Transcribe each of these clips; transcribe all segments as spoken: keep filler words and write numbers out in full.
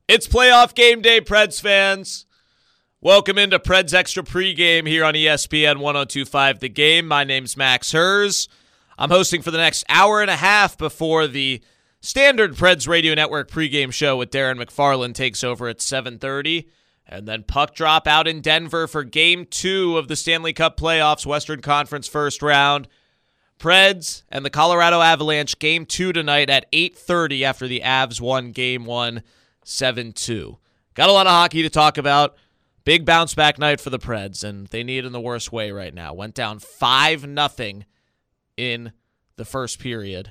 It's playoff game day, Preds fans. Welcome into Preds Extra pregame here on E S P N one oh two point five The Game. My name's Max Hers. I'm hosting for the next hour and a half before the standard Preds Radio Network pregame show with Darren McFarland takes over at seven thirty. And then puck drop out in Denver for game two of the Stanley Cup playoffs, Western Conference first round. Preds and the Colorado Avalanche game two tonight at eight thirty after the Avs won game one seven two. Got a lot of hockey to talk about. Big bounce back night for the Preds, and they need it in the worst way right now. Went down five nothing in the first period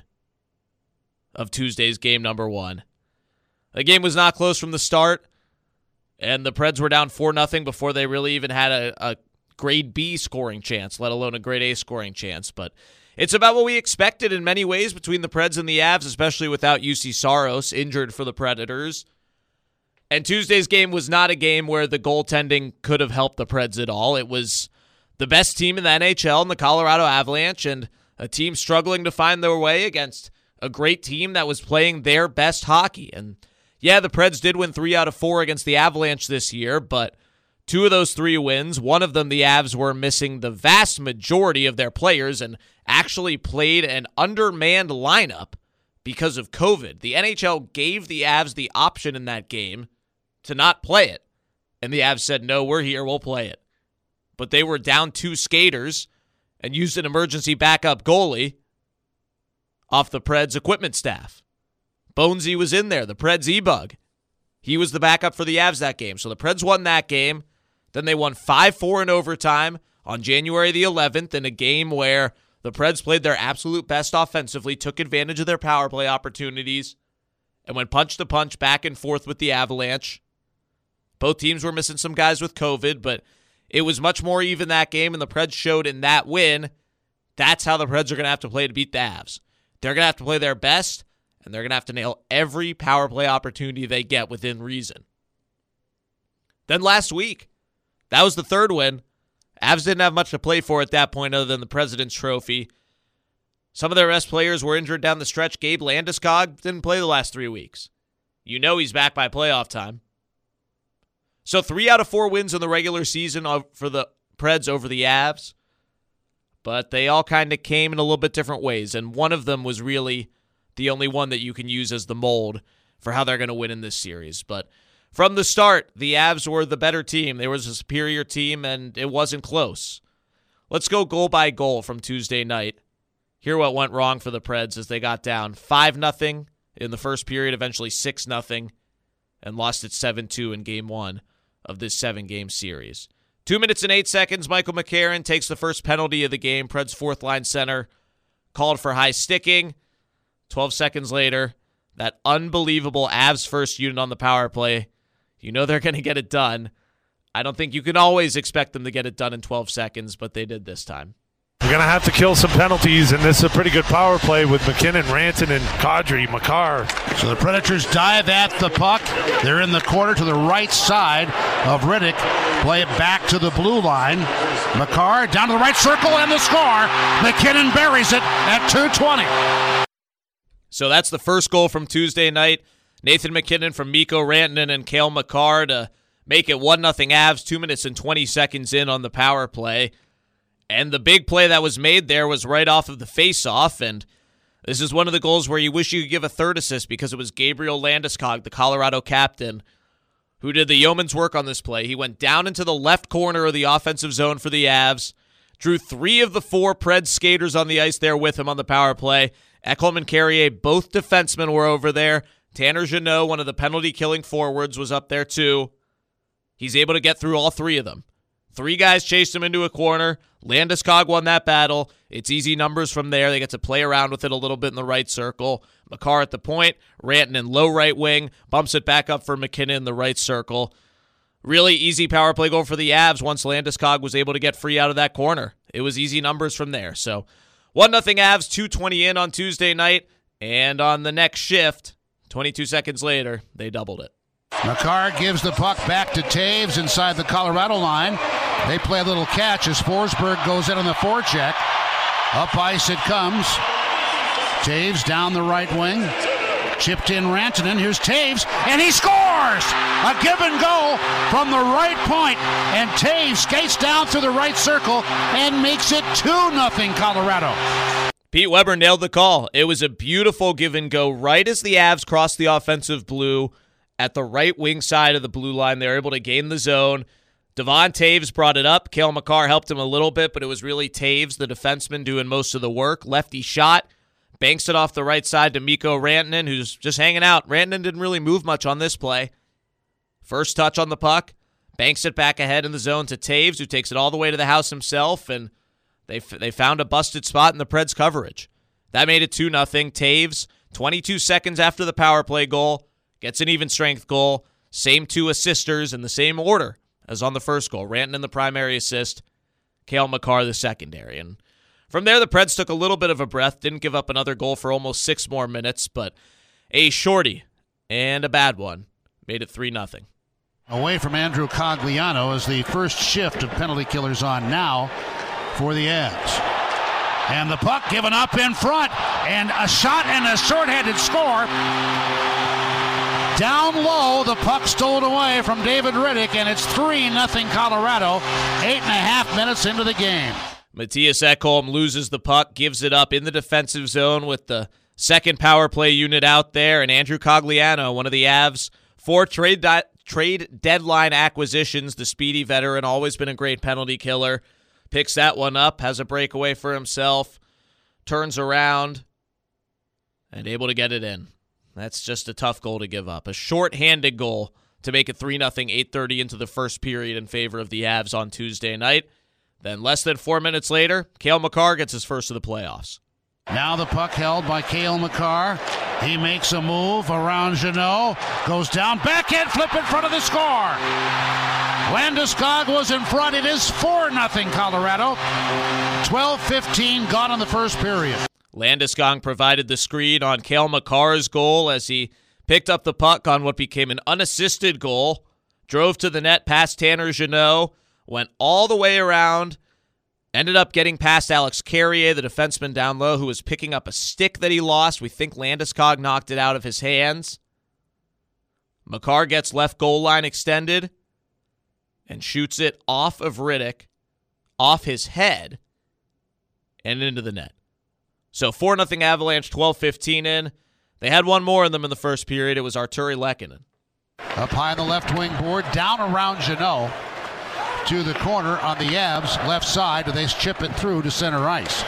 of Tuesday's game number one. The game was not close from the start, and the Preds were down four nothing before they really even had a, a grade B scoring chance, let alone a grade A scoring chance. But it's about what we expected in many ways between the Preds and the Avs, especially without U C Saros, injured for the Predators. And Tuesday's game was not a game where the goaltending could have helped the Preds at all. It was the best team in the N H L in the Colorado Avalanche, and a team struggling to find their way against a great team that was playing their best hockey. And yeah, the Preds did win three out of four against the Avalanche this year, but two of those three wins, one of them the Avs were missing the vast majority of their players and actually played an undermanned lineup because of COVID. The N H L gave the Avs the option in that game to not play it. And the Avs said, no, we're here, we'll play it. But they were down two skaters and used an emergency backup goalie off the Preds equipment staff. Bonesy was in there, the Preds E-Bug. He was the backup for the Avs that game. So the Preds won that game. Then they won five four in overtime on January the eleventh in a game where the Preds played their absolute best offensively, took advantage of their power play opportunities, and went punch to punch back and forth with the Avalanche. Both teams were missing some guys with COVID, but it was much more even that game, and the Preds showed in that win that's how the Preds are going to have to play to beat the Avs. They're going to have to play their best, and they're going to have to nail every power play opportunity they get within reason. Then last week, that was the third win. Avs didn't have much to play for at that point other than the President's Trophy. Some of their best players were injured down the stretch. Gabe Landeskog didn't play the last three weeks. You know he's back by playoff time. So three out of four wins in the regular season for the Preds over the Avs. But they all kind of came in a little bit different ways, and one of them was really the only one that you can use as the mold for how they're going to win in this series. But from the start, the Avs were the better team. They were a superior team, and it wasn't close. Let's go goal by goal from Tuesday night. Hear what went wrong for the Preds as they got down five nothing in the first period, eventually six nothing, and lost it seven two in game one of this seven-game series. Two minutes and eight seconds, Michael McCarron takes the first penalty of the game. Preds' fourth-line center called for high sticking. twelve seconds later, that unbelievable Avs first unit on the power play. You know they're going to get it done. I don't think you can always expect them to get it done in twelve seconds, but they did this time. You're going to have to kill some penalties, and this is a pretty good power play with McKinnon, Rantanen, and Kadri, Makar. So the Predators dive at the puck. They're in the corner to the right side of Riddick. Play it back to the blue line. Makar down to the right circle and the score. McKinnon buries it at two twenty. So that's the first goal from Tuesday night. Nathan McKinnon from Mikko Rantanen and Cale Makar to make it one nothing Avs, two minutes and twenty seconds in on the power play. And the big play that was made there was right off of the faceoff, and this is one of the goals where you wish you could give a third assist because it was Gabriel Landeskog, the Colorado captain, who did the yeoman's work on this play. He went down into the left corner of the offensive zone for the Avs, drew three of the four Preds skaters on the ice there with him on the power play. Ekholm and Carrier, both defensemen were over there. Tanner Jeannot, one of the penalty-killing forwards, was up there too. He's able to get through all three of them. Three guys chased him into a corner. Landeskog won that battle. It's easy numbers from there. They get to play around with it a little bit in the right circle. Makar at the point. Rantanen low right wing. Bumps it back up for McKinnon in the right circle. Really easy power play goal for the Avs once Landeskog was able to get free out of that corner. It was easy numbers from there. So one nothing Avs, two twenty in on Tuesday night. And on the next shift, twenty-two seconds later, they doubled it. Makar gives the puck back to Taves inside the Colorado line. They play a little catch as Forsberg goes in on the forecheck. Up ice it comes. Taves down the right wing. Chipped in Rantanen. Here's Taves, and he scores! A give and go from the right point, and Taves skates down through the right circle and makes it two nothing Colorado. Pete Weber nailed the call. It was a beautiful give and go right as the Avs crossed the offensive blue at the right wing side of the blue line. They were able to gain the zone. Devon Taves brought it up. Cale Makar helped him a little bit, but it was really Taves, the defenseman, doing most of the work. Lefty shot. Banks it off the right side to Mikko Rantanen, who's just hanging out. Rantanen didn't really move much on this play. First touch on the puck. Banks it back ahead in the zone to Taves, who takes it all the way to the house himself, and they they found a busted spot in the Preds coverage. That made it two nothing. Taves, twenty-two seconds after the power play goal, gets an even strength goal. Same two assisters in the same order as on the first goal. Rantanen the primary assist, Cale Makar the secondary. And from there, the Preds took a little bit of a breath, didn't give up another goal for almost six more minutes, but a shorty and a bad one made it three nothing. Away from Andrew Cogliano as the first shift of penalty killers on now for the Avs. And the puck given up in front, and a shot and a shorthanded score. Down low, the puck stolen away from David Rittich, and it's three nothing Colorado, eight and a half minutes into the game. Matthias Ekholm loses the puck, gives it up in the defensive zone with the second power play unit out there, and Andrew Cogliano, one of the Avs' four trade di- trade deadline acquisitions, the speedy veteran, always been a great penalty killer, picks that one up, has a breakaway for himself, turns around, and able to get it in. That's just a tough goal to give up. A short-handed goal to make it three nothing, eight thirty into the first period in favor of the Avs on Tuesday night. Then less than four minutes later, Cale Makar gets his first of the playoffs. Now the puck held by Cale Makar. He makes a move around Jeannot. Goes down, backhand flip in front of the score. Landeskog was in front. It is four nothing Colorado. twelve fifteen gone in the first period. Landeskog provided the screen on Cale Makar's goal as he picked up the puck on what became an unassisted goal, drove to the net past Tanner Jeannot, went all the way around, ended up getting past Alex Carrier, the defenseman down low, who was picking up a stick that he lost. We think Landeskog knocked it out of his hands. Makar gets left goal line extended and shoots it off of Rittich, off his head, and into the net. So four nothing Avalanche, twelve fifteen in. They had one more in them in the first period. It was Artturi Lehkonen. Up high on the left wing board, down around Jeannot to the corner on the Avs left side. They chip it through to center ice.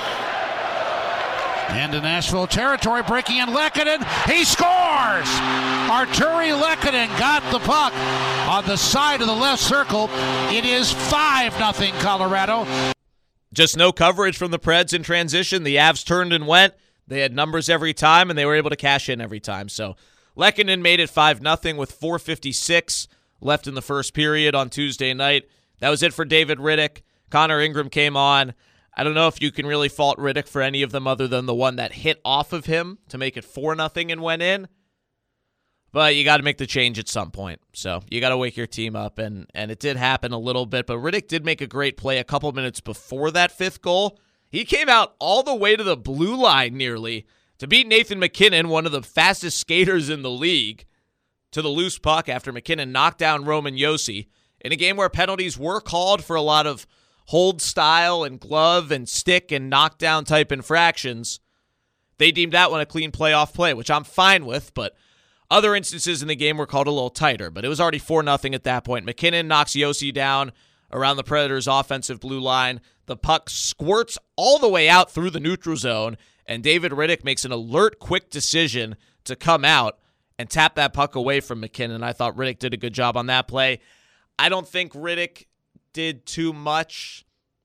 Into Nashville territory, breaking in Lehkonen. He scores! Artturi Lehkonen got the puck on the side of the left circle. It is five nothing Colorado. Just no coverage from the Preds in transition. The Avs turned and went. They had numbers every time, and they were able to cash in every time. So Lehkonen made it five nothing with four fifty-six left in the first period on Tuesday night. That was it for David Rittich. Connor Ingram came on. I don't know if you can really fault Rittich for any of them other than the one that hit off of him to make it four nothing and went in. But you got to make the change at some point. So you got to wake your team up, and and it did happen a little bit. But Rittich did make a great play a couple minutes before that fifth goal. He came out all the way to the blue line nearly to beat Nathan MacKinnon, one of the fastest skaters in the league, to the loose puck after MacKinnon knocked down Roman Josi in a game where penalties were called for a lot of hold style and glove and stick and knockdown type infractions. They deemed that one a clean playoff play, which I'm fine with, but other instances in the game were called a little tighter, but it was already four nothing at that point. MacKinnon knocks Josi down around the Predators' offensive blue line. The puck squirts all the way out through the neutral zone, and David Rittich makes an alert, quick decision to come out and tap that puck away from MacKinnon. I thought Rittich did a good job on that play. I don't think Rittich did too much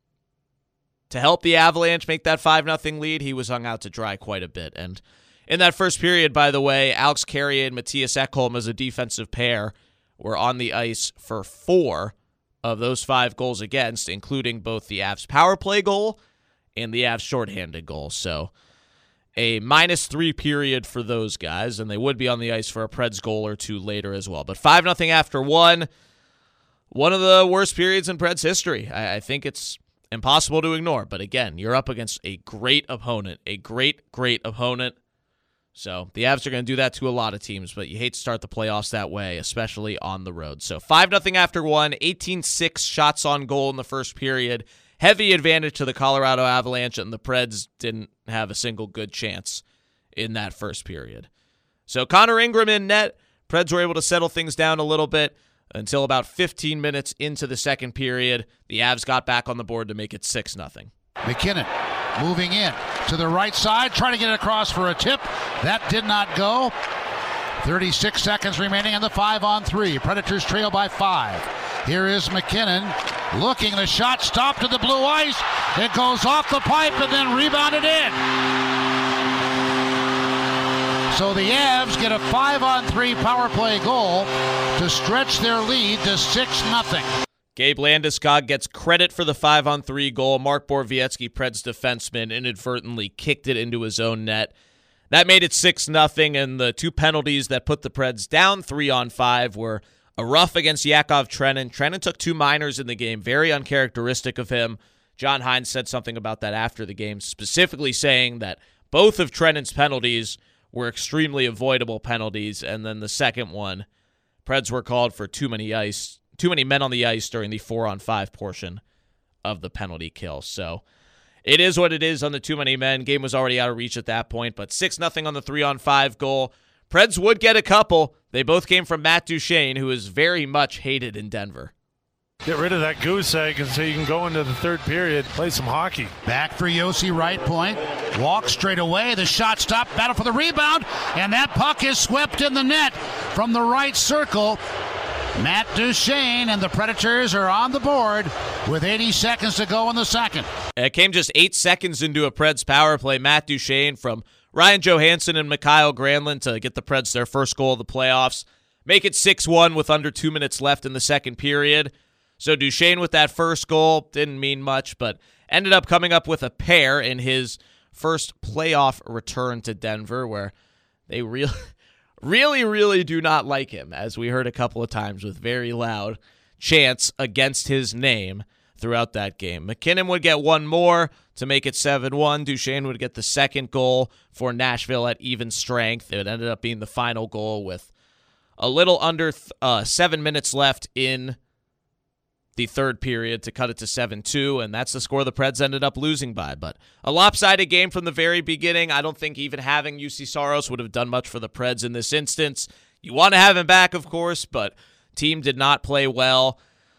to help the Avalanche make that five nothing lead. He was hung out to dry quite a bit, and in that first period, by the way, Alex Carrier and Matthias Ekholm as a defensive pair were on the ice for four of those five goals against, including both the Avs power play goal and the Avs shorthanded goal. So a minus three period for those guys, and they would be on the ice for a Preds goal or two later as well. But five nothing after one, one of the worst periods in Preds history. I, I think it's impossible to ignore. But again, you're up against a great opponent, a great, great opponent. So the Avs are going to do that to a lot of teams, but you hate to start the playoffs that way, especially on the road. So five nothing after one, eighteen six shots on goal in the first period. Heavy advantage to the Colorado Avalanche, and the Preds didn't have a single good chance in that first period. So Connor Ingram in net. Preds were able to settle things down a little bit until about fifteen minutes into the second period. The Avs got back on the board to make it six nothing. McKinnon moving in to the right side, trying to get it across for a tip. That did not go. thirty-six seconds remaining in the five on three. Predators trail by five. Here is McKinnon looking. The shot stopped to the blue ice. It goes off the pipe and then rebounded in. So the Avs get a five on three power play goal to stretch their lead to six nothing. Gabe Landeskog gets credit for the five on three goal. Mark Borowiecki, Preds defenseman, inadvertently kicked it into his own net. That made it six nothing, and the two penalties that put the Preds down three on five were a rough against Yakov Trenin. Trenin took two minors in the game, very uncharacteristic of him. John Hines said something about that after the game, specifically saying that both of Trenin's penalties were extremely avoidable penalties, and then the second one, Preds were called for too many ice, too many men on the ice during the four on five portion of the penalty kill. So it is what it is on the too many men. Game was already out of reach at that point, but six nothing on the three on five goal. Preds would get a couple. They both came from Matt Duchene, who is very much hated in Denver. Get rid of that goose egg and so you can go into the third period, play some hockey. Back for Yossi, right point. Walk straight away. The shot stopped. Battle for the rebound. And that puck is swept in the net from the right circle. Matt Duchene and the Predators are on the board with eighty seconds to go in the second. It came just eight seconds into a Preds power play. Matt Duchene from Ryan Johansson and Mikhail Granlund to get the Preds their first goal of the playoffs. Make it six one with under two minutes left in the second period. So Duchene with that first goal didn't mean much, but ended up coming up with a pair in his first playoff return to Denver, where they really, really, really do not like him, as we heard a couple of times with very loud chants against his name throughout that game. McKinnon would get one more to make it seven one. Duchene would get the second goal for Nashville at even strength. It ended up being the final goal with a little under th- uh, seven minutes left in the third period to cut it to seven two, and that's the score the Preds ended up losing by. But a lopsided game from the very beginning. I don't think even having U C Saros would have done much for the Preds in this instance. You want to have him back, of course, but team did not play well.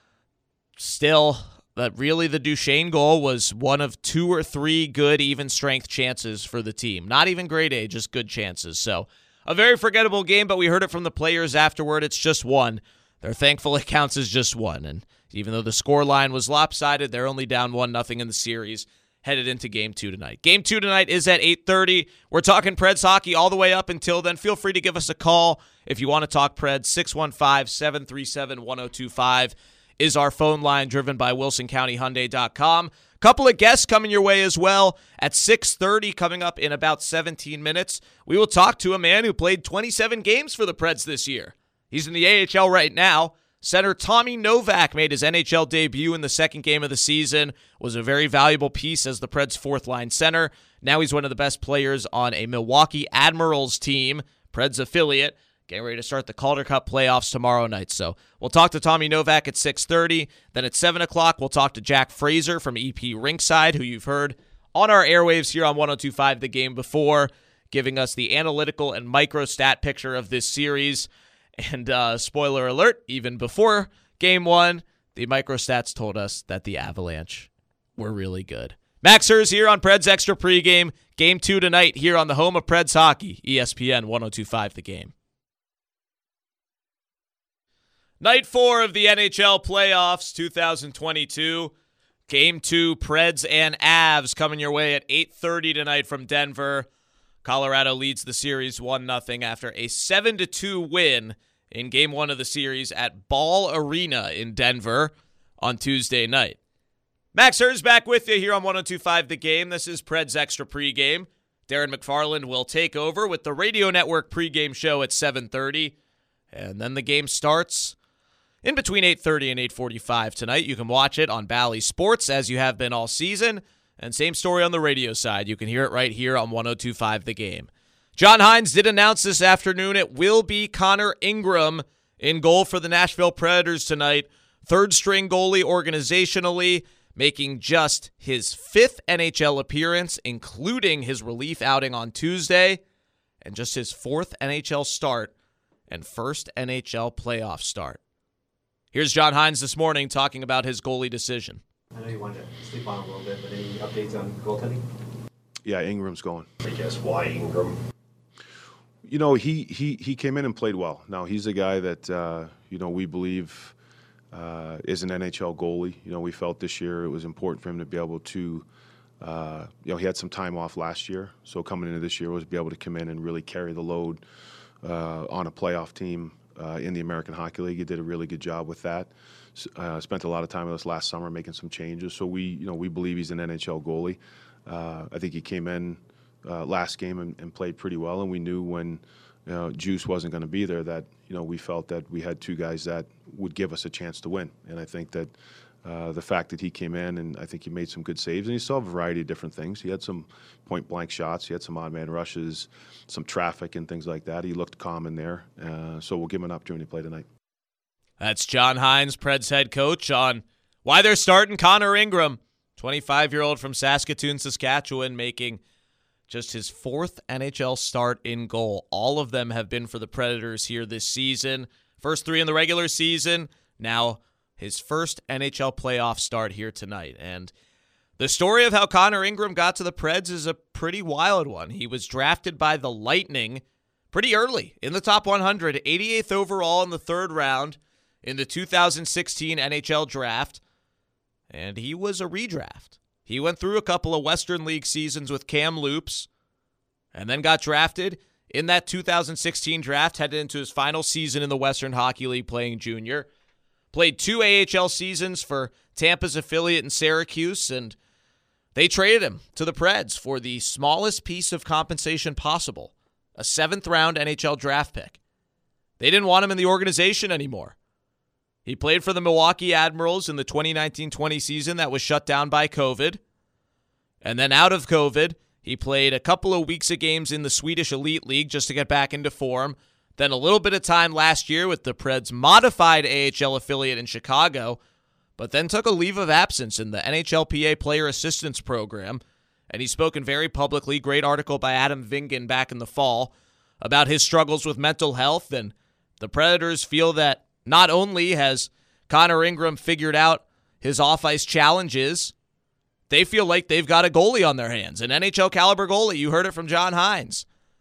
Still, that really the Duchene goal was one of two or three good even strength chances for the team. Not even grade A, just good chances. So a very forgettable game, but we heard it from the players afterward. It's just one. They're thankful it counts as just one, and even though the score line was lopsided, they're only down one nothing in the series, headed into Game two tonight. Game two tonight is at eight thirty. We're talking Preds hockey all the way up until then. Feel free to give us a call if you want to talk Preds. six one five, seven three seven, one oh two five is our phone line, driven by wilson county hyundai dot com. Couple of guests coming your way as well. At six thirty, coming up in about seventeen minutes, we will talk to a man who played twenty-seven games for the Preds this year. He's in the A H L right now. Center Tommy Novak made his N H L debut in the second game of the season, was a very valuable piece as the Preds' fourth-line center. Now he's one of the best players on a Milwaukee Admirals team, Preds affiliate, getting ready to start the Calder Cup playoffs tomorrow night. So we'll talk to Tommy Novak at six thirty. Then at seven o'clock, we'll talk to Jack Fraser from E P Rinkside, who you've heard on our airwaves here on one oh two point five The Game before, giving us the analytical and micro stat picture of this series. And uh, spoiler alert, even before game one, the microstats told us that the Avalanche were really good. Max Hers here on Preds Extra Pregame. Game two tonight here on the home of Preds hockey, E S P N one oh two point five The Game. Night four of the N H L playoffs two thousand twenty-two. Game two, Preds and Avs coming your way at eight thirty tonight from Denver. Colorado leads the series one nothing after a seven to two win in game one of the series at Ball Arena in Denver on Tuesday night. Max Hers back with you here on one oh two point five The Game. This is Preds Extra Pregame. Darren McFarland will take over with the Radio Network pregame show at seven thirty. And then the game starts in between eight thirty and eight forty-five tonight. You can watch it on Bally Sports as you have been all season. And same story on the radio side. You can hear it right here on one oh two point five The Game. John Hynes did announce this afternoon it will be Connor Ingram in goal for the Nashville Predators tonight. Third string goalie organizationally, making just his fifth N H L appearance, including his relief outing on Tuesday, and just his fourth N H L start and first N H L playoff start. Here's John Hynes this morning talking about his goalie decision. I know you wanted to sleep on a little bit, but any updates on goaltending? Yeah, Ingram's going. I guess why Ingram? You know, he, he, he came in and played well. Now, he's a guy that, uh, you know, we believe uh, is an N H L goalie. You know, we felt this year it was important for him to be able to, uh, you know, he had some time off last year. So coming into this year was to be able to come in and really carry the load uh, on a playoff team uh, in the American Hockey League. He did a really good job with that. Uh, spent a lot of time with us last summer making some changes. So we, you know, we believe he's an N H L goalie. Uh, I think he came in Uh, last game and, and played pretty well, and we knew when you know, Juice wasn't going to be there that you know we felt that we had two guys that would give us a chance to win. And I think that uh, the fact that he came in and I think he made some good saves, and he saw a variety of different things. He had some point blank shots, he had some odd man rushes, some traffic and things like that. He looked calm in there, uh, so we'll give him an opportunity to play tonight. That's John Hynes, Preds head coach, on why they're starting Connor Ingram, twenty-five-year-old from Saskatoon, Saskatchewan, making just his fourth N H L start in goal. All of them have been for the Predators here this season. First three in the regular season. Now his first N H L playoff start here tonight. And the story of how Connor Ingram got to the Preds is a pretty wild one. He was drafted by the Lightning pretty early in the top one hundred, eighty-eighth overall in the third round in the two thousand sixteen N H L draft. And he was a redraft. He went through a couple of Western League seasons with Cam Loops and then got drafted in that two thousand sixteen draft, headed into his final season in the Western Hockey League playing junior. Played two A H L seasons for Tampa's affiliate in Syracuse, and they traded him to the Preds for the smallest piece of compensation possible, a seventh-round N H L draft pick. They didn't want him in the organization anymore. He played for the Milwaukee Admirals in the twenty nineteen twenty season that was shut down by COVID. And then out of COVID, he played a couple of weeks of games in the Swedish Elite League just to get back into form. Then a little bit of time last year with the Preds' modified A H L affiliate in Chicago, but then took a leave of absence in the N H L P A Player Assistance Program. And he's spoken very publicly, great article by Adam Vingan back in the fall, about his struggles with mental health. And the Predators feel that not only has Connor Ingram figured out his off-ice challenges, they feel like they've got a goalie on their hands, an N H L caliber goalie. You heard it from John Hynes.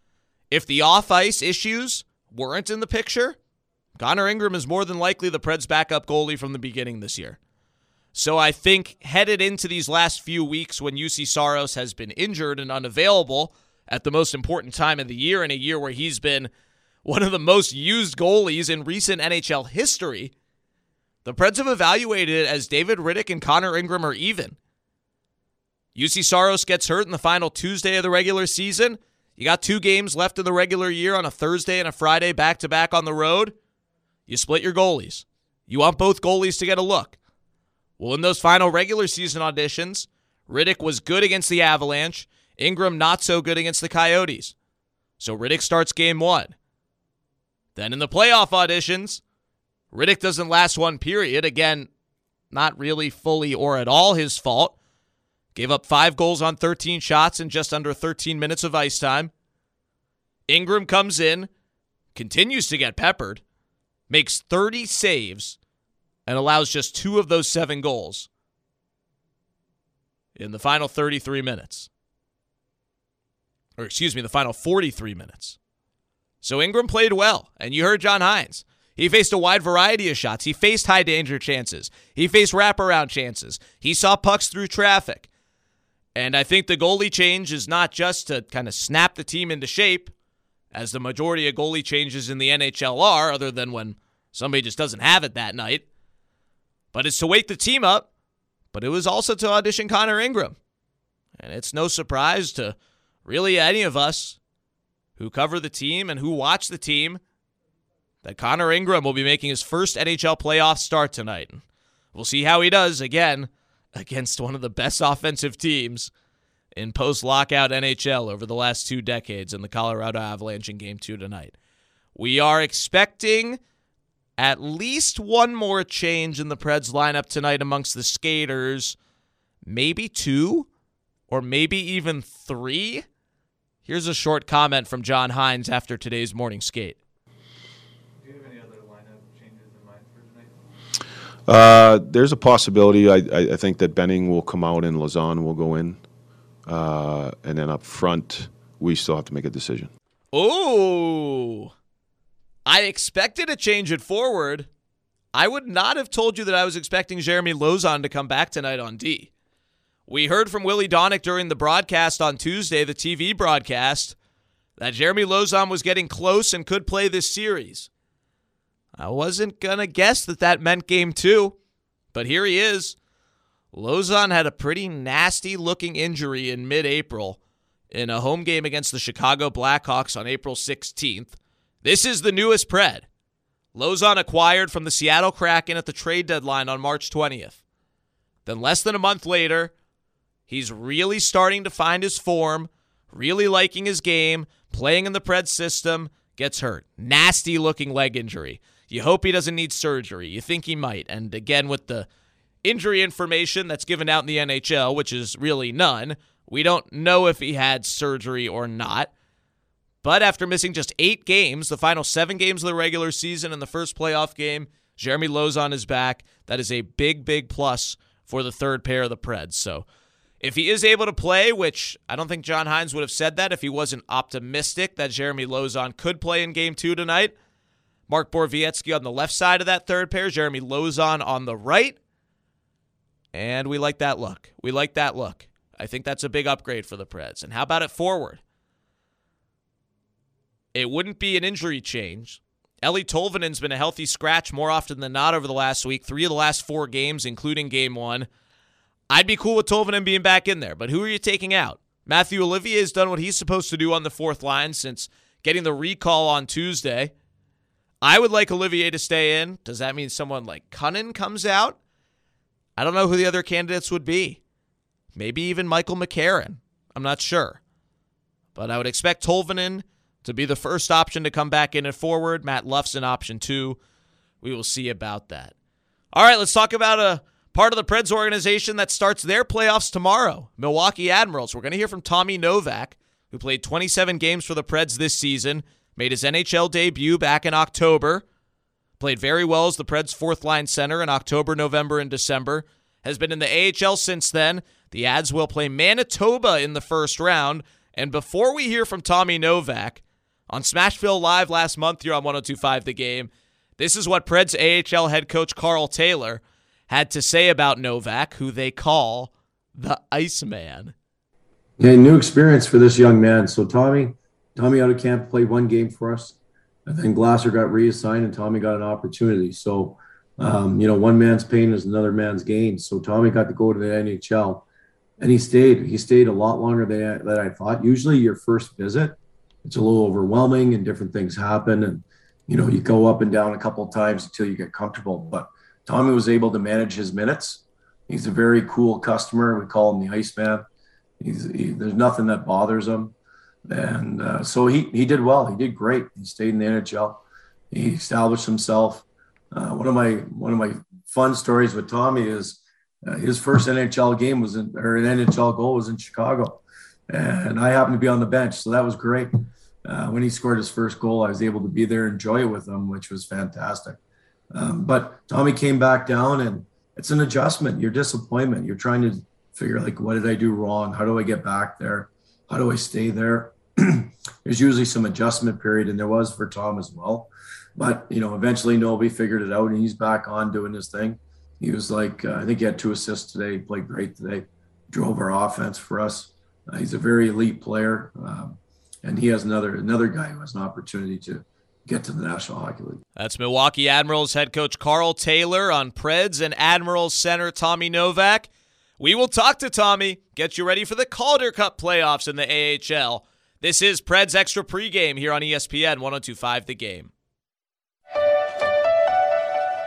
If the off-ice issues weren't in the picture, Connor Ingram is more than likely the Preds' backup goalie from the beginning this year. So I think headed into these last few weeks when U C Saros has been injured and unavailable at the most important time of the year, in a year where he's been one of the most used goalies in recent N H L history, the Preds have evaluated it as David Rittich and Connor Ingram are even. U C Saros gets hurt in the final Tuesday of the regular season. You got two games left in the regular year on a Thursday and a Friday back-to-back on the road. You split your goalies. You want both goalies to get a look. Well, in those final regular season auditions, Rittich was good against the Avalanche, Ingram not so good against the Coyotes. So Rittich starts game one. Then in the playoff auditions, Rittich doesn't last one period. Again, not really fully or at all his fault. Gave up five goals on thirteen shots in just under thirteen minutes of ice time. Ingram comes in, continues to get peppered, makes thirty saves, and allows just two of those seven goals in the final thirty-three minutes. Or excuse me, the final forty-three minutes. So Ingram played well, and you heard John Hynes. He faced a wide variety of shots. He faced high-danger chances. He faced wraparound chances. He saw pucks through traffic. And I think the goalie change is not just to kind of snap the team into shape, as the majority of goalie changes in the N H L are, other than when somebody just doesn't have it that night. But it's to wake the team up, but it was also to audition Connor Ingram. And it's no surprise to really any of us who cover the team and who watch the team that Connor Ingram will be making his first N H L playoff start tonight. We'll see how he does, again, against one of the best offensive teams in post-lockout N H L over the last two decades in the Colorado Avalanche in Game two tonight. We are expecting at least one more change in the Preds lineup tonight amongst the skaters. Maybe two, or maybe even three. Here's a short comment from John Hynes after today's morning skate. Do you have any other lineup changes in mind for tonight? Uh, there's a possibility. I, I, I think that Benning will come out and Lausanne will go in. Uh, and then up front, we still have to make a decision. Oh, I expected a change at forward. I would not have told you that I was expecting Jeremy Lauzon to come back tonight on D. We heard from Willie Donick during the broadcast on Tuesday, the T V broadcast, that Jeremy Lauzon was getting close and could play this series. I wasn't going to guess that that meant game two, but here he is. Lauzon had a pretty nasty-looking injury in mid-April in a home game against the Chicago Blackhawks on April sixteenth. This is the newest Pred. Lauzon acquired from the Seattle Kraken at the trade deadline on March twentieth. Then less than a month later, he's really starting to find his form, really liking his game, playing in the Preds system, gets hurt. Nasty-looking leg injury. You hope he doesn't need surgery. You think he might. And again, with the injury information that's given out in the N H L, which is really none, we don't know if he had surgery or not. But after missing just eight games, the final seven games of the regular season and the first playoff game, Jeremy Lauzon is back. That is a big, big plus for the third pair of the Preds. So if he is able to play, which I don't think John Hynes would have said that if he wasn't optimistic that Jeremy Lauzon could play in game two tonight. Mark Borowiecki on the left side of that third pair, Jeremy Lauzon on the right. And we like that look. We like that look. I think that's a big upgrade for the Preds. And how about it forward? It wouldn't be an injury change. Eeli Tolvanen's been a healthy scratch more often than not over the last week, three of the last four games, including game one. I'd be cool with Tolvanen being back in there, but who are you taking out? Matthew Olivier has done what he's supposed to do on the fourth line since getting the recall on Tuesday. I would like Olivier to stay in. Does that mean someone like Cunnin comes out? I don't know who the other candidates would be. Maybe even Michael McCarron. I'm not sure. But I would expect Tolvanen to be the first option to come back in and forward. Matt Luff's an option too. We will see about that. All right, let's talk about a part of the Preds organization that starts their playoffs tomorrow, Milwaukee Admirals. We're going to hear from Tommy Novak, who played twenty-seven games for the Preds this season, made his N H L debut back in October, played very well as the Preds' fourth-line center in October, November, and December, has been in the A H L since then. The Ads will play Manitoba in the first round. And before we hear from Tommy Novak, on Smashville Live last month here on one oh two point five The Game, this is what Preds A H L head coach Carl Taylor had to say about Novak, who they call the Iceman. Yeah, new experience for this young man. So Tommy, Tommy out of camp played one game for us, and then Glasser got reassigned, and Tommy got an opportunity. So, um, you know, one man's pain is another man's gain. So Tommy got to go to the N H L, and he stayed. He stayed a lot longer than I, than I thought. Usually, your first visit, it's a little overwhelming, and different things happen, and you know, you go up and down a couple of times until you get comfortable. But Tommy was able to manage his minutes. He's a very cool customer. We call him the Iceman. He's, he, there's nothing that bothers him. And uh, so he he did well. He did great. He stayed in the N H L. He established himself. Uh, one of my one of my fun stories with Tommy is uh, his first N H L game was in, or an N H L goal was in Chicago, and I happened to be on the bench, so that was great. Uh, when he scored his first goal, I was able to be there and enjoy it with him, which was fantastic. Um, but Tommy came back down, and it's an adjustment. Your disappointment. You're trying to figure, like, what did I do wrong? How do I get back there? How do I stay there? There's usually some adjustment period, and there was for Tom as well. But, you know, eventually Nobi figured it out, and he's back on doing his thing. He was like, uh, I think he had two assists today. He played great today. Drove our offense for us. Uh, he's a very elite player. Um, and he has another another guy who has an opportunity to get to the National Hockey League. That's Milwaukee Admirals head coach Carl Taylor on Preds and Admirals center Tommy Novak. We will talk to Tommy, get you ready for the Calder Cup playoffs in the A H L. This is Preds Extra Pregame here on E S P N one oh two point five The Game.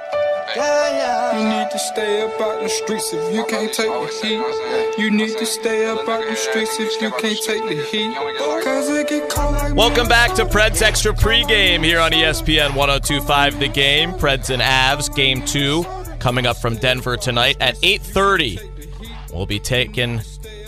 You need to stay up out the streets if you can't take the heat. You need to stay up out the streets if you can't take the heat. Cause it get cold like Welcome back to Preds Extra Pregame here on E S P N one oh two point five The Game. Preds and Avs, Game two, coming up from Denver tonight at eight thirty. We'll be taking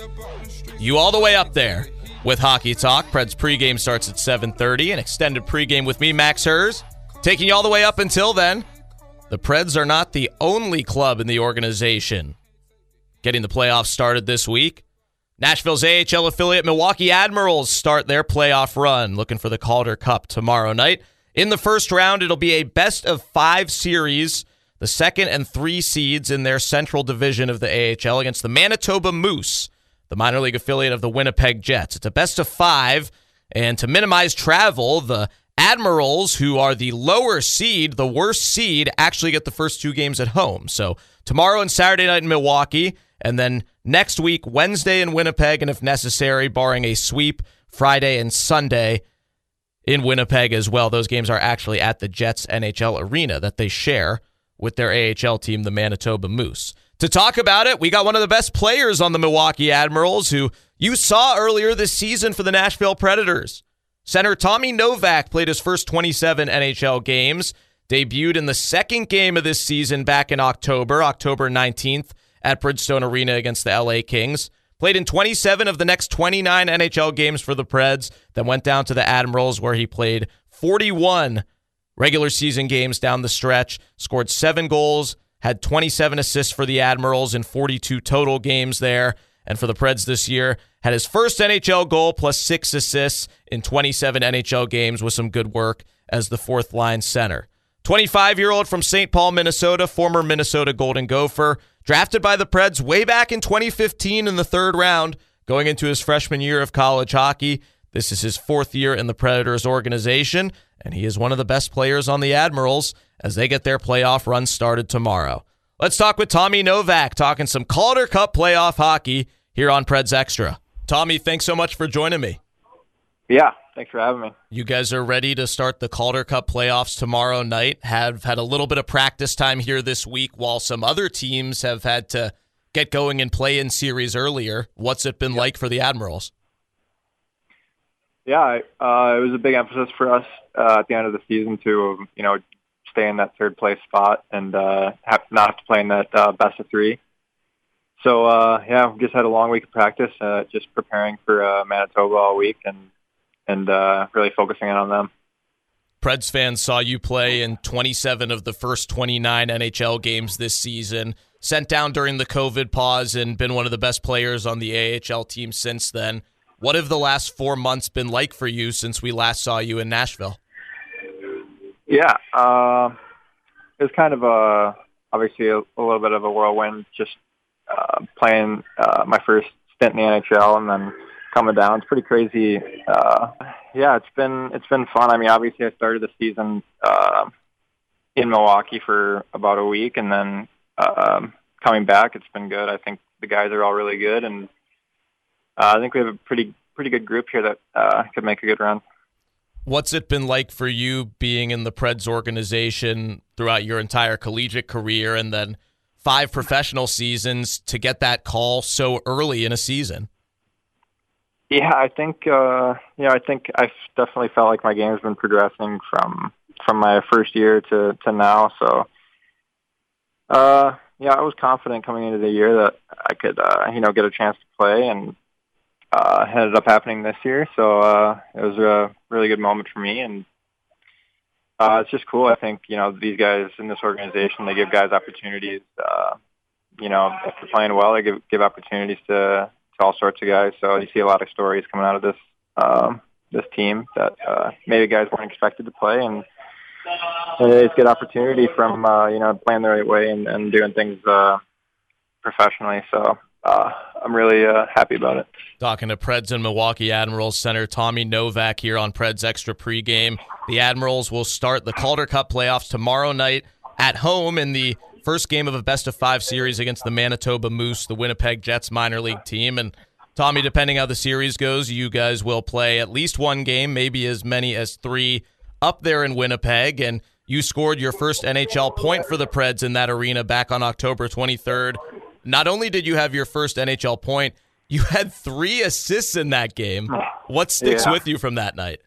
you all the way up there with Hockey Talk. Preds pregame starts at seven thirty. An extended pregame with me, Max Hers, taking you all the way up until then. The Preds are not the only club in the organization getting the playoffs started this week. Nashville's A H L affiliate Milwaukee Admirals start their playoff run, looking for the Calder Cup tomorrow night. In the first round, it'll be a best of five series, the second and three seeds in their central division of the A H L against the Manitoba Moose, the minor league affiliate of the Winnipeg Jets. It's a best of five, and to minimize travel, the Admirals, who are the lower seed, the worst seed, actually get the first two games at home. So tomorrow and Saturday night in Milwaukee, and then next week, Wednesday in Winnipeg, and if necessary, barring a sweep, Friday and Sunday in Winnipeg as well. Those games are actually at the Jets N H L arena that they share with their A H L team, the Manitoba Moose. To talk about it, we got one of the best players on the Milwaukee Admirals who you saw earlier this season for the Nashville Predators. Center Tommy Novak played his first twenty-seven N H L games, debuted in the second game of this season back in October, October nineteenth, at Bridgestone Arena against the L A Kings. Played in twenty-seven of the next twenty-nine N H L games for the Preds, then went down to the Admirals where he played forty-one regular season games down the stretch, scored seven goals, had twenty-seven assists for the Admirals in forty-two total games there. And for the Preds this year, had his first N H L goal plus six assists in twenty-seven N H L games with some good work as the fourth line center. twenty-five-year-old from Saint Paul, Minnesota, former Minnesota Golden Gopher, drafted by the Preds way back in twenty fifteen in the third round, going into his freshman year of college hockey. This is his fourth year in the Predators organization, and he is one of the best players on the Admirals as they get their playoff run started tomorrow. Let's talk with Tommy Novak, talking some Calder Cup playoff hockey here on Preds Extra. Tommy, thanks so much for joining me. Yeah, thanks for having me. You guys are ready to start the Calder Cup playoffs tomorrow night. Have had a little bit of practice time here this week while some other teams have had to get going and play in series earlier. What's it been like for the Admirals? Yeah, uh, it was a big emphasis for us uh, at the end of the season to, you know, stay in that third place spot and uh, have, not have to play in that uh, best of three. So, uh, yeah, we just had a long week of practice, uh, just preparing for uh, Manitoba all week and and uh, really focusing in on them. Preds fans saw you play in twenty-seven of the first twenty-nine N H L games this season, sent down during the COVID pause and been one of the best players on the A H L team since then. What have the last four months been like for you since we last saw you in Nashville? Yeah, uh, it was kind of a, obviously a, a little bit of a whirlwind, just uh, playing uh, my first stint in the N H L and then coming down. It's pretty crazy. Uh, yeah, it's been it's been fun. I mean, obviously I started the season uh, in Milwaukee for about a week, and then uh, coming back, it's been good. I think the guys are all really good, and uh, I think we have a pretty pretty good group here that uh, could make a good run. What's it been like for you being in the Preds organization throughout your entire collegiate career and then five professional seasons to get that call so early in a season? Yeah, I think uh, you know, I think I've definitely felt like my game has been progressing from from my first year to, to now. So, uh, yeah, I was confident coming into the year that I could uh, you know get a chance to play, and uh, it ended up happening this year. So uh, it was a really good moment for me, and uh, it's just cool. I think you know these guys in this organization, they give guys opportunities. Uh, you know, if they're playing well, they give give opportunities to. all sorts of guys. So you see a lot of stories coming out of this um, this team that uh, maybe guys weren't expected to play, and, and it's a good opportunity from uh, you know playing the right way and, and doing things uh, professionally. So uh, I'm really uh, happy about it. Talking to Preds and Milwaukee Admirals center Tommy Novak here on Preds Extra Pregame. The Admirals will start the Calder Cup playoffs tomorrow night at home in the first game of a best-of-five series against the Manitoba Moose, the Winnipeg Jets minor league team. And, Tommy, depending how the series goes, you guys will play at least one game, maybe as many as three, up there in Winnipeg. And You scored your first N H L point for the Preds in that arena back on October twenty-third. Not only did you have your first N H L point, you had three assists in that game. What sticks yeah. with you from that night?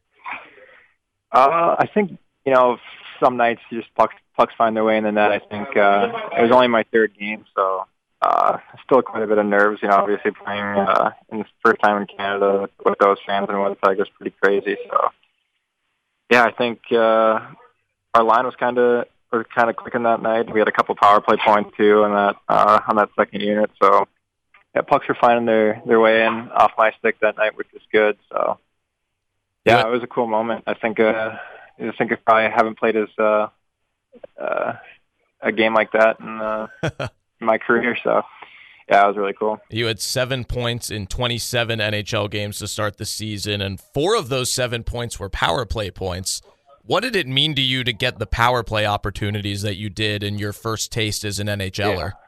Uh, I think, you know, some nights you just pucks, pucks find their way in the net. I think uh, it was only my third game, so uh, still quite a bit of nerves. You know, obviously playing uh, in the first time in Canada with those fans and Winnipeg was pretty crazy. So, yeah, I think uh, our line was kind of was kind of clicking that night. We had a couple power play points too on that uh, on that second unit. So, yeah, pucks were finding their their way in off my stick that night, which was good. So. Yeah, it was a cool moment. I think uh, I think I probably haven't played as uh, uh, a game like that in, uh, in my career. So, yeah, it was really cool. You had seven points in twenty-seven N H L games to start the season, and four of those seven points were power play points. What did it mean to you to get the power play opportunities that you did in your first taste as an N H L er?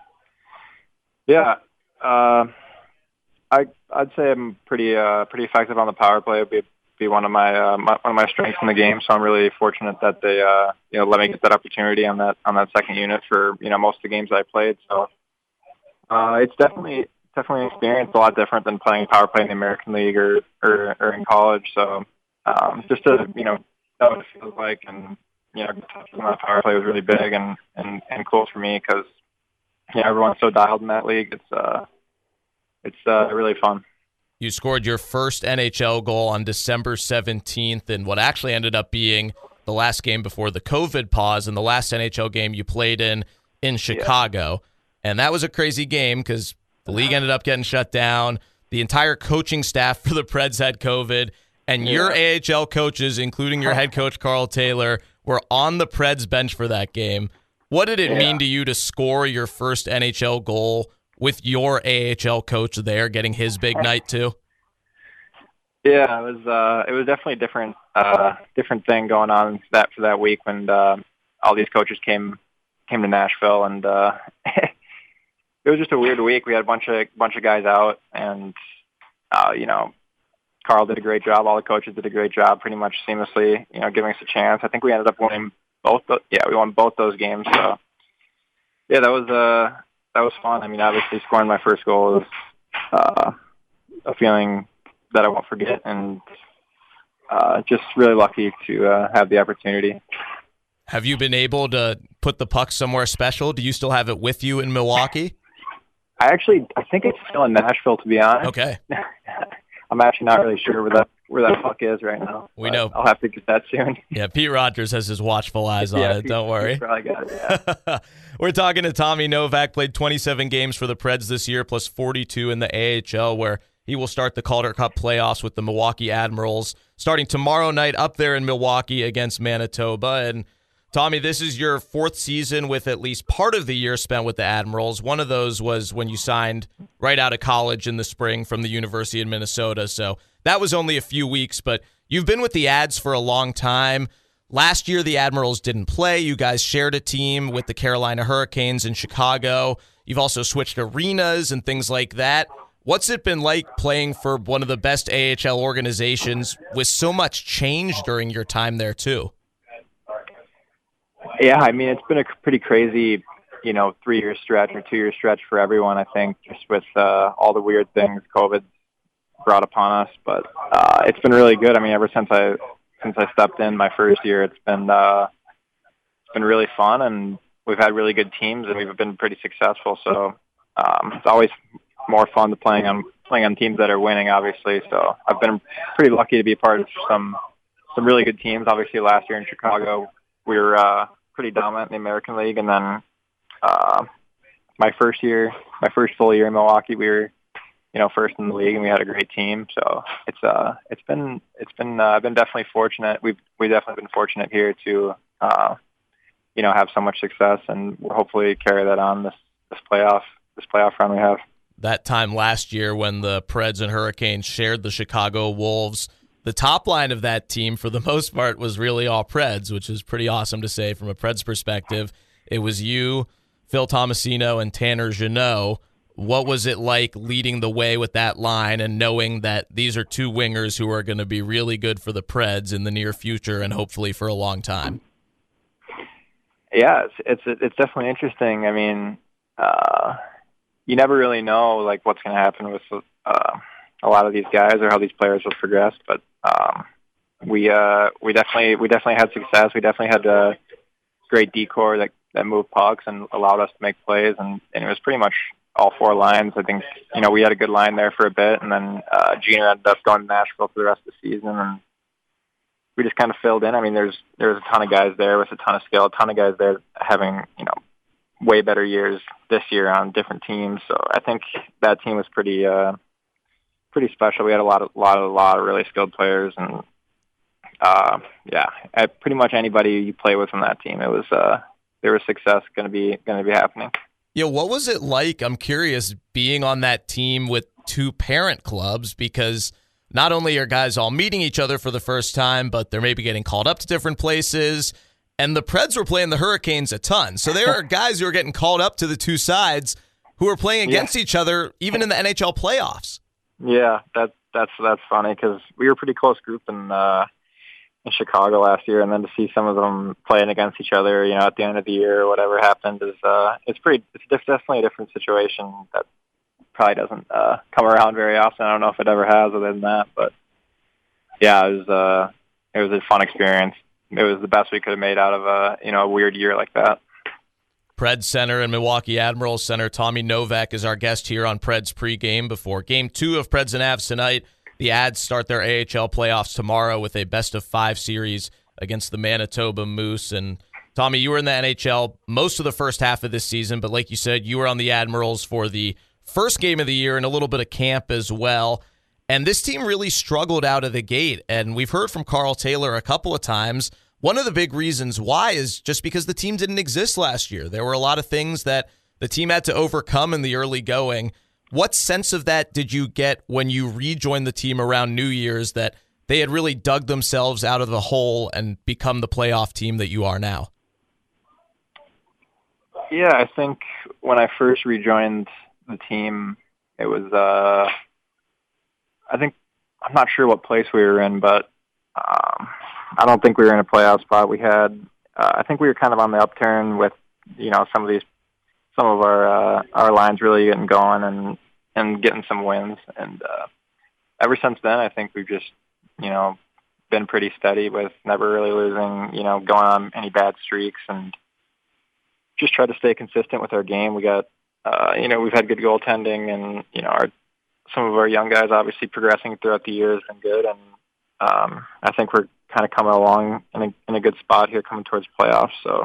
Yeah, yeah. Uh, I I'd say I'm pretty uh, pretty effective on the power play. It'd be be one of my, uh, my one of my strengths in the game. So I'm really fortunate that they uh, you know let me get that opportunity on that on that second unit for you know most of the games I played. So uh, it's definitely definitely an experience, a lot different than playing power play in the American League or or, or in college. So um, just to you know know what it feels like, and you know that power play was really big and and, and cool for me because you know everyone's so dialed in that league. It's uh it's uh, really fun. You scored your first N H L goal on December seventeenth in what actually ended up being the last game before the COVID pause and the last N H L game you played in in Chicago. Yeah. And that was a crazy game because the league ended up getting shut down. The entire coaching staff for the Preds had COVID, and yeah. your A H L coaches, including your head coach Carl Taylor, were on the Preds bench for that game. What did it yeah. mean to you to score your first N H L goal with your A H L coach there getting his big night too? Yeah, it was uh, it was definitely a different uh, different thing going on that for that week when uh, all these coaches came came to Nashville, and uh, it was just a weird week. We had a bunch of bunch of guys out, and uh, you know, Carl did a great job. All the coaches did a great job, pretty much seamlessly, you know, giving us a chance. I think we ended up winning both. The, yeah, we won both those games. So yeah, that was uh that was fun. I mean, obviously scoring my first goal was uh, a feeling that I won't forget, and uh, just really lucky to uh, have the opportunity. Have you been able to put the puck somewhere special? Do you still have it with you in Milwaukee? I actually, I think it's still in Nashville, to be honest. Okay. I'm actually not really sure where that where that puck is right now. We know. I'll have to get that soon. Yeah, Pete Rogers has his watchful eyes on yeah, it. Pete, Don't worry. Pete probably got it, yeah. We're talking to Tommy Novak, played twenty-seven games for the Preds this year, plus forty-two in the A H L, where he will start the Calder Cup playoffs with the Milwaukee Admirals starting tomorrow night up there in Milwaukee against Manitoba. And Tommy, this is your fourth season with at least part of the year spent with the Admirals. One of those was when you signed right out of college in the spring from the University of Minnesota. So that was only a few weeks, but you've been with the Ads for a long time. Last year, the Admirals didn't play. You guys shared a team with the Carolina Hurricanes in Chicago. You've also switched arenas and things like that. What's it been like playing for one of the best A H L organizations with so much change during your time there, too? Yeah, I mean, it's been a pretty crazy, you know, three-year stretch or two-year stretch for everyone, I think, just with uh, all the weird things COVID brought upon us. But uh, it's been really good. I mean, ever since I since I stepped in my first year, it's been uh, it's been really fun, and we've had really good teams, and we've been pretty successful. So um, it's always more fun to playing on playing on teams that are winning, obviously. So I've been pretty lucky to be a part of some some really good teams. Obviously, last year in Chicago, we were uh, pretty dominant in the American League, and then uh, my first year, my first full year in Milwaukee, we were, you know, first in the league, and we had a great team. So it's uh, it's been it's been uh, been definitely fortunate. We've we definitely been fortunate here to uh, you know have so much success, and we'll hopefully carry that on this this playoff this playoff run we have. That time last year when the Preds and Hurricanes shared the Chicago Wolves, the top line of that team, for the most part, was really all Preds, which is pretty awesome to say from a Preds perspective. It was you, Phil Tomasino, and Tanner Jeannot. What was it like leading the way with that line and knowing that these are two wingers who are going to be really good for the Preds in the near future and hopefully for a long time? yeah, it's it's it's definitely interesting. I mean, uh, you never really know like what's going to happen with uh, a lot of these guys or how these players will progress. But um, we uh, we definitely we definitely had success. We definitely had a great decor that that moved pucks and allowed us to make plays, and, and it was pretty much all four lines. I think you know we had a good line there for a bit, and then uh, Gino ended up going to Nashville for the rest of the season, and we just kind of filled in. I mean, there's there's a ton of guys there with a ton of skill, a ton of guys there having, you know, way better years this year on different teams. So I think that team was pretty uh, pretty special. We had a lot of lot of a lot of really skilled players, and uh, yeah, I, pretty much anybody you play with on that team, it was uh, there was success going to be going to be happening. Yeah, what was it like? I'm curious being on that team with two parent clubs, because not only are guys all meeting each other for the first time, but they're maybe getting called up to different places. And the Preds were playing the Hurricanes a ton. So there are guys who are getting called up to the two sides who are playing against yeah. each other, even in the N H L playoffs. Yeah, that, that's that's funny because we were a pretty close group in, uh, in Chicago last year. And then to see some of them playing against each other, you know, at the end of the year or whatever happened is uh, it's pretty. It's definitely a different situation that probably doesn't uh, come around very often. I don't know if it ever has other than that, but yeah, it was uh, it was a fun experience. It was the best we could have made out of a you know a weird year like that. Preds center and Milwaukee Admirals center Tommy Novak is our guest here on Preds pregame before Game Two of Preds and Avs tonight. The Ads start their A H L playoffs tomorrow with a best of five series against the Manitoba Moose. And Tommy, you were in the N H L most of the first half of this season, but like you said, you were on the Admirals for the first game of the year and a little bit of camp as well. And this team really struggled out of the gate. And we've heard from Carl Taylor a couple of times. One of the big reasons why is just because the team didn't exist last year. There were a lot of things that the team had to overcome in the early going. What sense of that did you get when you rejoined the team around New Year's, that they had really dug themselves out of the hole and become the playoff team that you are now? Yeah, I think when I first rejoined the team, it was uh I think I'm not sure what place we were in, but um I don't think we were in a playoff spot. We had uh, I think we were kind of on the upturn with you know some of these some of our uh, our lines really getting going and and getting some wins, and uh ever since then I think we've just you know been pretty steady with never really losing, you know going on any bad streaks, and just try to stay consistent with our game. We got Uh, you know, we've had good goaltending, and you know, our some of our young guys obviously progressing throughout the year has been good, and um, I think we're kind of coming along in a in a good spot here, coming towards playoffs. So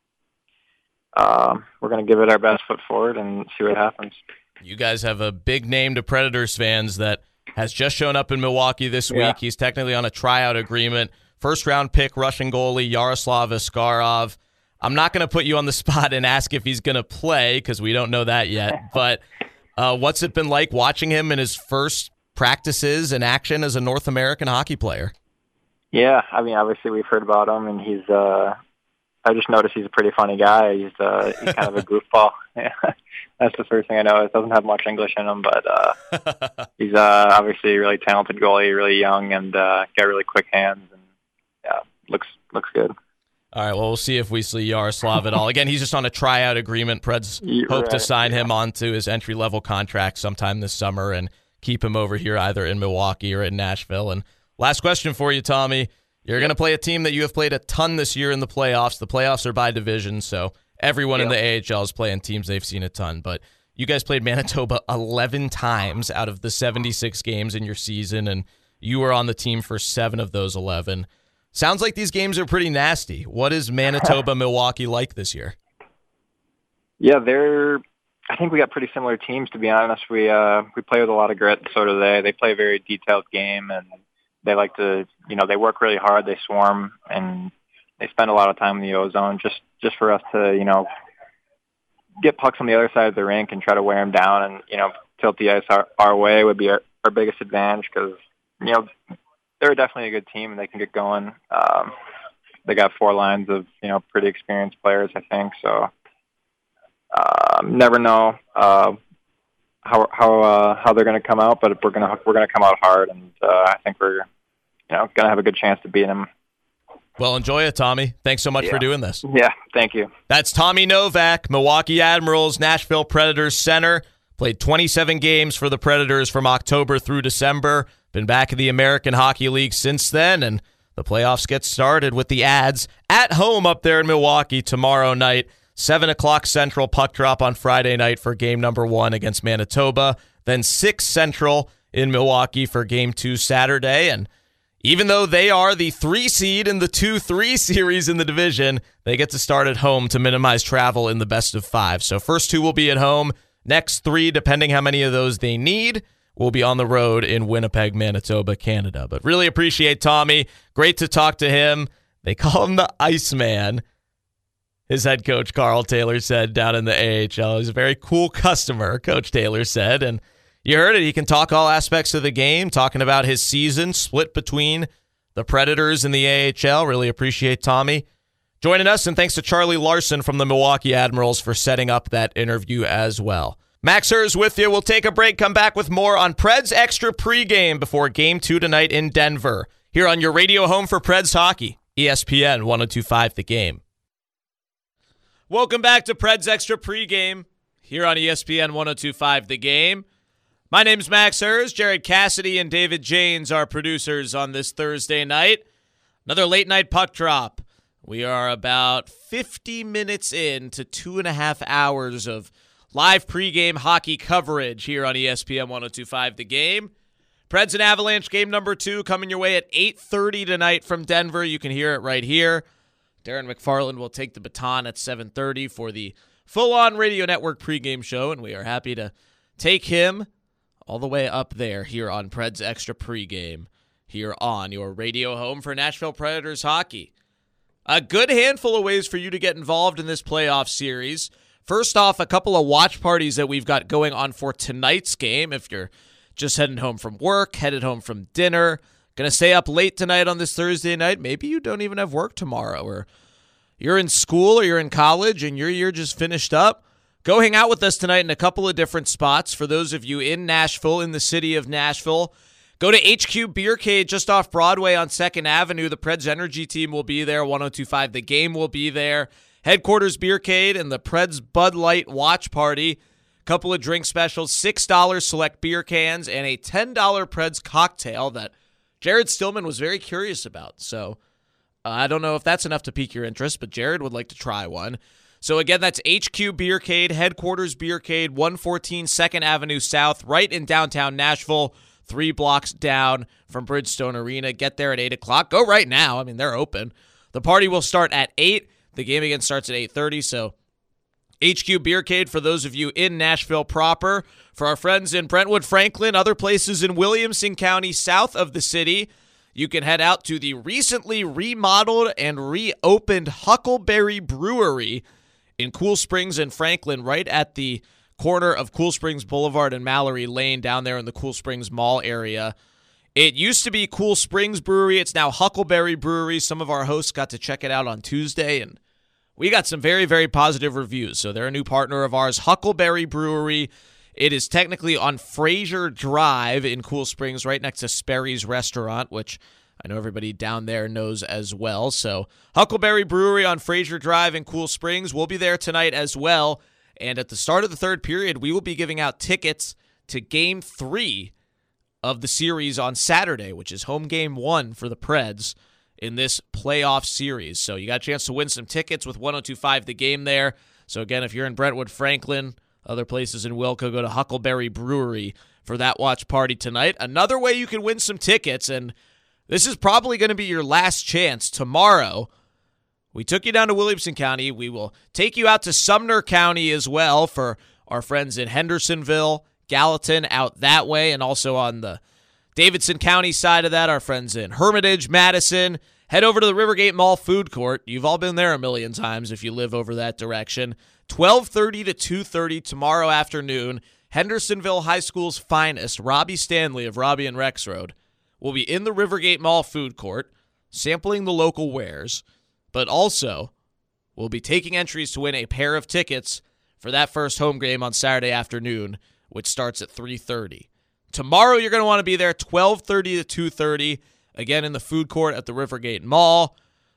um, we're going to give it our best foot forward and see what happens. You guys have a big name to Predators fans that has just shown up in Milwaukee this week. Yeah. He's technically on a tryout agreement. First round pick, Russian goalie Yaroslav Askarov. I'm not going to put you on the spot and ask if he's going to play because we don't know that yet. But uh, what's it been like watching him in his first practices and action as a North American hockey player? Yeah, I mean, obviously we've heard about him, and he's. Uh, I just noticed he's a pretty funny guy. He's uh, he's kind of a goofball. Yeah. That's the first thing I noticed. Doesn't have much English in him, but uh, he's uh, obviously a really talented goalie, really young, and uh, got really quick hands, and yeah, looks looks good. All right, well, we'll see if we see Yaroslav at all. Again, he's just on a tryout agreement. Preds You're hope right. to sign him onto his entry-level contract sometime this summer and keep him over here either in Milwaukee or in Nashville. And last question for you, Tommy. You're going to play a team that you have played a ton this year in the playoffs. The playoffs are by division, so everyone yep. in the A H L is playing teams they've seen a ton. But you guys played Manitoba eleven times out of the seventy-six games in your season, and you were on the team for seven of those eleven. Sounds like these games are pretty nasty. What is Manitoba, Milwaukee like this year? Yeah, they're. I think we got pretty similar teams, to be honest. We uh, we play with a lot of grit, so do they. They play a very detailed game, and they like to, you know, they work really hard. They swarm, and they spend a lot of time in the O-zone just just for us to, you know, get pucks on the other side of the rink and try to wear them down, and you know, tilt the ice our, our way would be our, our biggest advantage because, you know, they're definitely a good team and they can get going. Um, they got four lines of, you know, pretty experienced players, I think. So uh, never know uh, how how uh, how they're going to come out, but we're gonna we're gonna come out hard, and uh, I think we're, you know, gonna have a good chance to beat them. Well, enjoy it, Tommy. Thanks so much yeah. for doing this. Yeah, thank you. That's Tommy Novak, Milwaukee Admirals, Nashville Predators center. Played twenty-seven games for the Predators from October through December. Been back in the American Hockey League since then, and the playoffs get started with the Ads at home up there in Milwaukee tomorrow night. seven o'clock Central puck drop on Friday night for game number one against Manitoba. Then six Central in Milwaukee for game two Saturday. And even though they are the three seed in the two three series in the division, they get to start at home to minimize travel in the best of five. So first two will be at home. Next three, depending how many of those they need, will be on the road in Winnipeg, Manitoba, Canada. But really appreciate Tommy. Great to talk to him. They call him the Iceman. His head coach, Carl Taylor, said down in the A H L. He's a very cool customer, Coach Taylor said. And you heard it. He can talk all aspects of the game, talking about his season split between the Predators and the A H L. Really appreciate Tommy joining us. And thanks to Charlie Larson from the Milwaukee Admirals for setting up that interview as well. Max Hers with you. We'll take a break, come back with more on Preds Extra pregame before game two tonight in Denver. Here on your radio home for Preds hockey, E S P N one oh two point five The Game. Welcome back to Preds Extra pregame here on E S P N one oh two point five The Game. My name's Max Hers. Jared Cassidy and David Janes are producers on this Thursday night. Another late night puck drop. We are about fifty minutes into two and a half hours of live pregame hockey coverage here on E S P N one oh two point five The Game. Preds and Avalanche game number two coming your way at eight thirty tonight from Denver. You can hear it right here. Darren McFarland will take the baton at seven thirty for the full-on Radio Network pregame show, and we are happy to take him all the way up there here on Preds Extra pregame here on your radio home for Nashville Predators hockey. A good handful of ways for you to get involved in this playoff series. First off, a couple of watch parties that we've got going on for tonight's game. If you're just heading home from work, headed home from dinner, going to stay up late tonight on this Thursday night, maybe you don't even have work tomorrow, or you're in school or you're in college and your year just finished up, go hang out with us tonight in a couple of different spots. For those of you in Nashville, in the city of Nashville, go to H Q Beercade just off Broadway on second Avenue. The Preds Energy team will be there. one oh two point five The Game will be there. Headquarters Beercade and the Preds Bud Light Watch Party. Couple of drink specials, six dollars select beer cans, and a ten dollars Preds cocktail that Jared Stillman was very curious about. So uh, I don't know if that's enough to pique your interest, but Jared would like to try one. So again, that's H Q Beercade, Headquarters Beercade, one fourteen second Avenue South, right in downtown Nashville, three blocks down from Bridgestone Arena. Get there at eight o'clock. Go right now. I mean, they're open. The party will start at eight. The game again starts at eight thirty, so H Q Beercade for those of you in Nashville proper. For our friends in Brentwood, Franklin, other places in Williamson County south of the city, you can head out to the recently remodeled and reopened Huckleberry Brewery in Cool Springs and Franklin, right at the corner of Cool Springs Boulevard and Mallory Lane down there in the Cool Springs Mall area. It used to be Cool Springs Brewery. It's now Huckleberry Brewery. Some of our hosts got to check it out on Tuesday, and we got some very, very positive reviews. So they're a new partner of ours, Huckleberry Brewery. It is technically on Fraser Drive in Cool Springs, right next to Sperry's Restaurant, which I know everybody down there knows as well. So Huckleberry Brewery on Fraser Drive in Cool Springs. We'll be there tonight as well. And at the start of the third period, we will be giving out tickets to Game three of the series on Saturday, which is home game one for the Preds in this playoff series. So you got a chance to win some tickets with one oh two point five The Game there. So again, if you're in Brentwood, Franklin, other places in Wilco, go to Huckleberry Brewery for that watch party tonight. Another way you can win some tickets, and this is probably going to be your last chance tomorrow. We took you down to Williamson County. We will take you out to Sumner County as well for our friends in Hendersonville, Gallatin, out that way, and also on the Davidson County side of that, our friends in Hermitage, Madison. Head over to the Rivergate Mall food court. You've all been there a million times if you live over that direction. twelve thirty to two thirty tomorrow afternoon. Hendersonville High School's finest, Robbie Stanley of Robbie and Rex Road, will be in the Rivergate Mall food court, sampling the local wares, but also will be taking entries to win a pair of tickets for that first home game on Saturday afternoon, which starts at three thirty. Tomorrow you're going to want to be there twelve thirty to two thirty, again in the food court at the Rivergate Mall.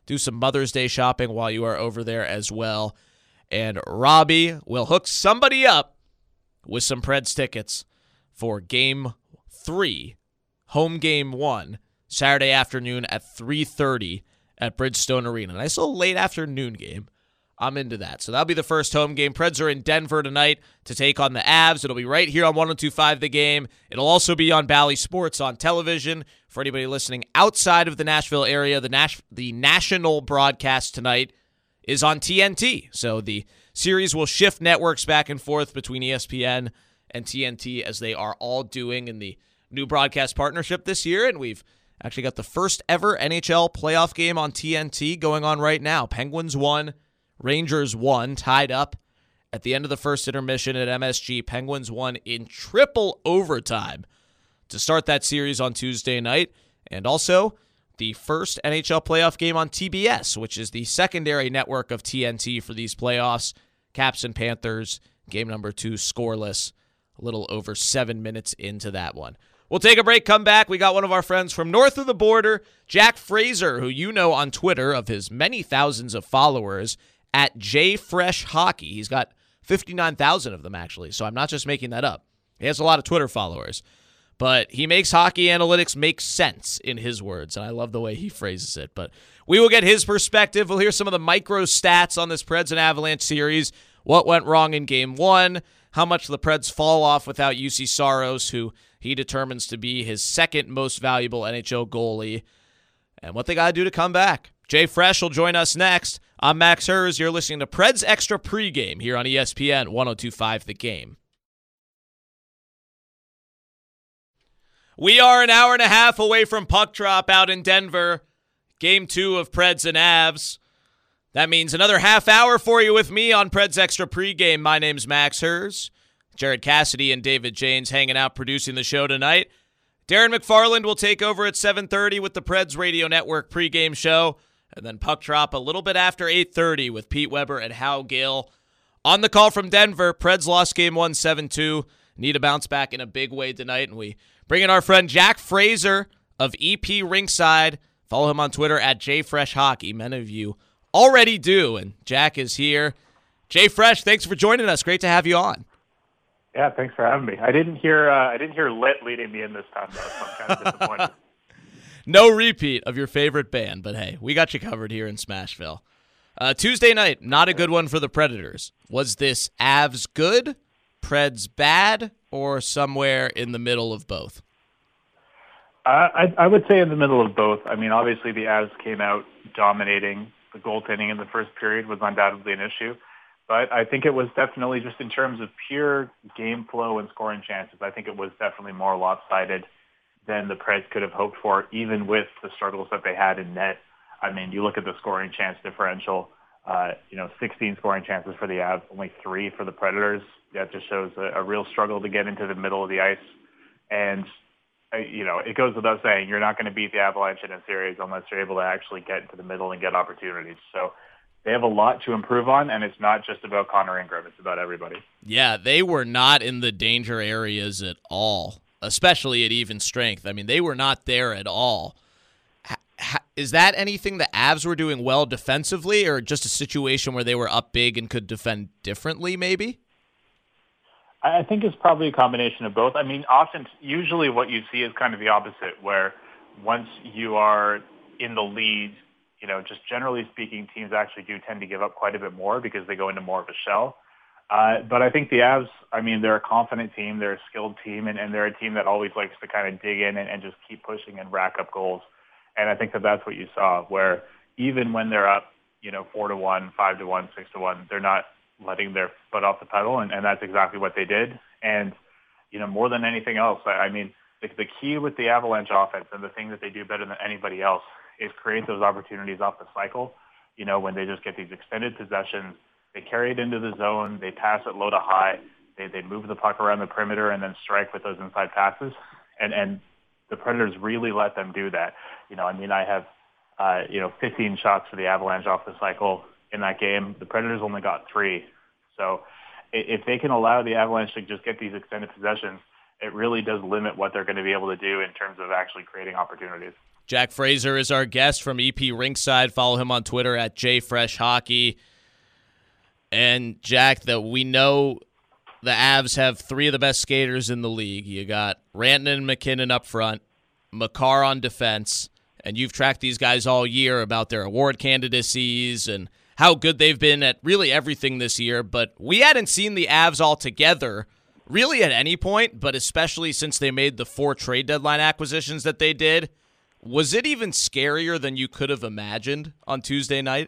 do some Mother's Day shopping while you are over there as well. And Robbie will hook somebody up with some Preds tickets for game three, home game one, Saturday afternoon at three thirty at Bridgestone Arena. Nice little late afternoon game. I'm into that. So that'll be the first home game. Preds are in Denver tonight to take on the Avs. It'll be right here on one oh two point five The Game. It'll also be on Bally Sports on television. For anybody listening outside of the Nashville area, the Nash- the national broadcast tonight is on T N T. So the series will shift networks back and forth between E S P N and T N T as they are all doing in the new broadcast partnership this year. And we've actually got the first ever N H L playoff game on T N T going on right now. Penguins won. Rangers won, tied up at the end of the first intermission at M S G. Penguins won in triple overtime to start that series on Tuesday night. And also the first N H L playoff game on T B S, which is the secondary network of T N T for these playoffs. Caps and Panthers, game number two, scoreless, a little over seven minutes into that one. We'll take a break, come back. We got one of our friends from north of the border, Jack Fraser, who you know on Twitter of his many thousands of followers, at JFreshHockey. He's got fifty-nine thousand of them, actually, so I'm not just making that up. He has a lot of Twitter followers, but he makes hockey analytics make sense, in his words, and I love the way he phrases it. But we will get his perspective. We'll hear some of the micro stats on this Preds and Avalanche series, what went wrong in Game one, how much the Preds fall off without U C Saros, who he determines to be his second most valuable N H L goalie, and what they got to do to come back. Jay Fresh will join us next. I'm Max Hers. You're listening to Preds Extra Pregame here on E S P N one oh two point five The Game. We are an hour and a half away from puck drop out in Denver. Game two of Preds and Avs. That means another half hour for you with me on Preds Extra Pregame. My name's Max Hers. Jared Cassidy and David Janes hanging out producing the show tonight. Darren McFarland will take over at seven thirty with the Preds Radio Network pregame show. And then puck drop a little bit after eight thirty with Pete Weber and Hal Gill. On the call from Denver, Preds lost game one seven two. Need to bounce back in a big way tonight. And we bring in our friend Jack Fraser of E P Rinkside. Follow him on Twitter at JFreshHockey. Many of you already do. And Jack is here. Jay Fresh, thanks for joining us. Great to have you on. Yeah, thanks for having me. I didn't hear uh, I didn't hear Lit leading me in this time, though, so I'm kind of disappointed. No repeat of your favorite band, but hey, we got you covered here in Smashville. Uh, Tuesday night, not a good one for the Predators. Was this Avs good, Preds bad, or somewhere in the middle of both? Uh, I, I would say in the middle of both. I mean, obviously the Avs came out dominating. The goaltending in the first period was undoubtedly an issue. But I think it was definitely just in terms of pure game flow and scoring chances, I think it was definitely more lopsided than the Preds could have hoped for, even with the struggles that they had in net. I mean, you look at the scoring chance differential, uh, you know, sixteen scoring chances for the Avs, only three for the Predators. That just shows a, a real struggle to get into the middle of the ice. And, uh, you know, it goes without saying, you're not going to beat the Avalanche in a series unless you're able to actually get into the middle and get opportunities. So they have a lot to improve on, and it's not just about Connor Ingram. It's about everybody. Yeah, they were not in the danger areas at all, especially at even strength. I mean, they were not there at all. H- is that anything the Avs were doing well defensively, or just a situation where they were up big and could defend differently, maybe? I think it's probably a combination of both. I mean, often, usually what you see is kind of the opposite, where once you are in the lead, you know, just generally speaking, teams actually do tend to give up quite a bit more because they go into more of a shell. Uh, but I think the Avs, I mean, they're a confident team, they're a skilled team, and, and they're a team that always likes to kind of dig in and, and just keep pushing and rack up goals. And I think that that's what you saw, where even when they're up, you know, four to one, five to one, six to one, they're not letting their foot off the pedal, and, and that's exactly what they did. And, you know, more than anything else, I, I mean, the, the key with the Avalanche offense and the thing that they do better than anybody else is create those opportunities off the cycle, you know, when they just get these extended possessions. They carry it into the zone. They pass it low to high. They they move the puck around the perimeter and then strike with those inside passes. And and the Predators really let them do that. You know, I mean, I have, uh, you know, fifteen shots for the Avalanche off the cycle in that game. The Predators only got three. So if they can allow the Avalanche to just get these extended possessions, it really does limit what they're going to be able to do in terms of actually creating opportunities. Jack Fraser is our guest from E P Rinkside. Follow him on Twitter at JFreshHockey. And, Jack, that we know the Avs have three of the best skaters in the league. You got Rantanen and McKinnon up front, Makar on defense, and you've tracked these guys all year about their award candidacies and how good they've been at really everything this year. But we hadn't seen the Avs all together really at any point, but especially since they made the four trade deadline acquisitions that they did. Was it even scarier than you could have imagined on Tuesday night?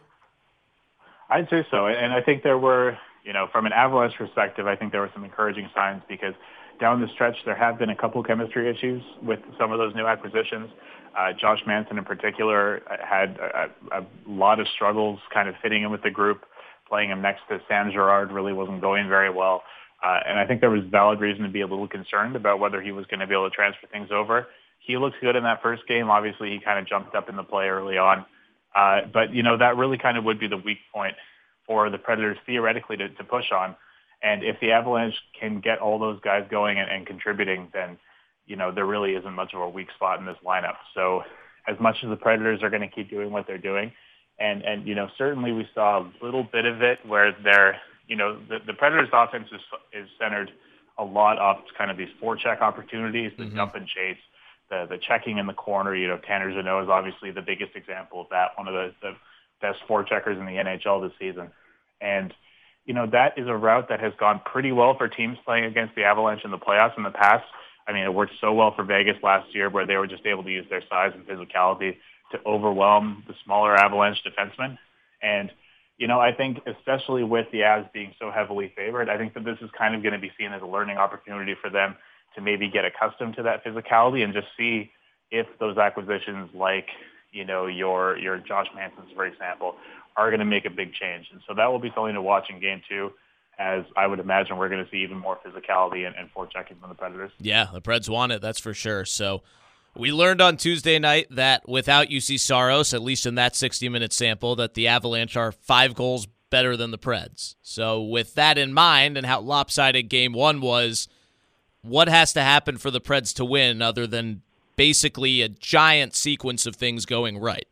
I'd say so. And I think there were, you know, from an Avalanche perspective, I think there were some encouraging signs because down the stretch there have been a couple chemistry issues with some of those new acquisitions. Uh, Josh Manson in particular had a, a lot of struggles kind of fitting in with the group. Playing him next to Sam Girard really wasn't going very well. Uh, and I think there was valid reason to be a little concerned about whether he was going to be able to transfer things over. He looked good in that first game. Obviously, he kind of jumped up in the play early on. Uh, but, you know, that really kind of would be the weak point for the Predators theoretically to, to push on. And if the Avalanche can get all those guys going and, and contributing, then, you know, there really isn't much of a weak spot in this lineup. So as much as the Predators are going to keep doing what they're doing, and, and you know, certainly we saw a little bit of it where they're, you know, the, the Predators' offense is, is centered a lot off kind of these forecheck opportunities, the mm-hmm. jump and chase, the the checking in the corner. You know, Tanner Jeannot is obviously the biggest example of that, one of the, the best forecheckers in the N H L this season. And, you know, that is a route that has gone pretty well for teams playing against the Avalanche in the playoffs in the past. I mean, it worked so well for Vegas last year where they were just able to use their size and physicality to overwhelm the smaller Avalanche defensemen. And, you know, I think especially with the Avs being so heavily favored, I think that this is kind of going to be seen as a learning opportunity for them to maybe get accustomed to that physicality and just see if those acquisitions like, you know, your your Josh Manson's, for example, are going to make a big change. And so that will be something to watch in game two, as I would imagine we're going to see even more physicality and, and forechecking from the Predators. Yeah, the Preds want it, that's for sure. So we learned on Tuesday night that without U C Saros, at least in that sixty-minute sample, that the Avalanche are five goals better than the Preds. So with that in mind and how lopsided game one was, what has to happen for the Preds to win other than basically a giant sequence of things going right?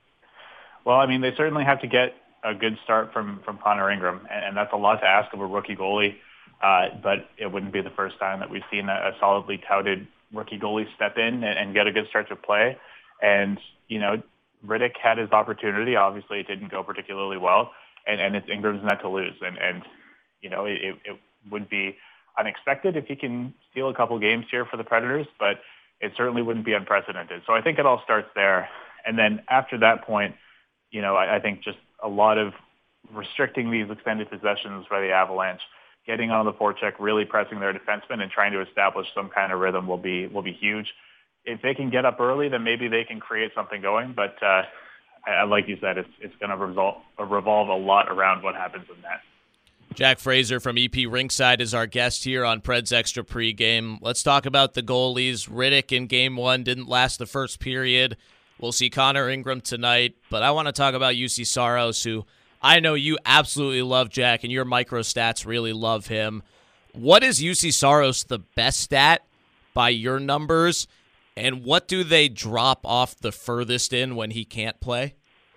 Well, I mean, they certainly have to get a good start from, from Connor Ingram, and, and that's a lot to ask of a rookie goalie, uh, but it wouldn't be the first time that we've seen a, a solidly touted rookie goalie step in and, and get a good start to play. And, you know, Riddick had his opportunity. Obviously, it didn't go particularly well, and, and it's Ingram's net to lose. And, and you know, it, it would be unexpected if he can steal a couple games here for the Predators, but it certainly wouldn't be unprecedented. So I think it all starts there. And then after that point, you know, I, I think just a lot of restricting these extended possessions by the Avalanche, getting on the forecheck, really pressing their defensemen and trying to establish some kind of rhythm will be will be huge. If they can get up early, then maybe they can create something going. But uh, I, like you said, it's it's going to revolve, revolve a lot around what happens in that. Jack Fraser from E P Rinkside is our guest here on Preds Extra Pregame. Let's talk about the goalies. Riddick in game one didn't last the first period. We'll see Connor Ingram tonight. But I want to talk about U C Saros, who I know you absolutely love, Jack, and your micro stats really love him. What is U C Saros the best stat by your numbers, and what do they drop off the furthest in when he can't play?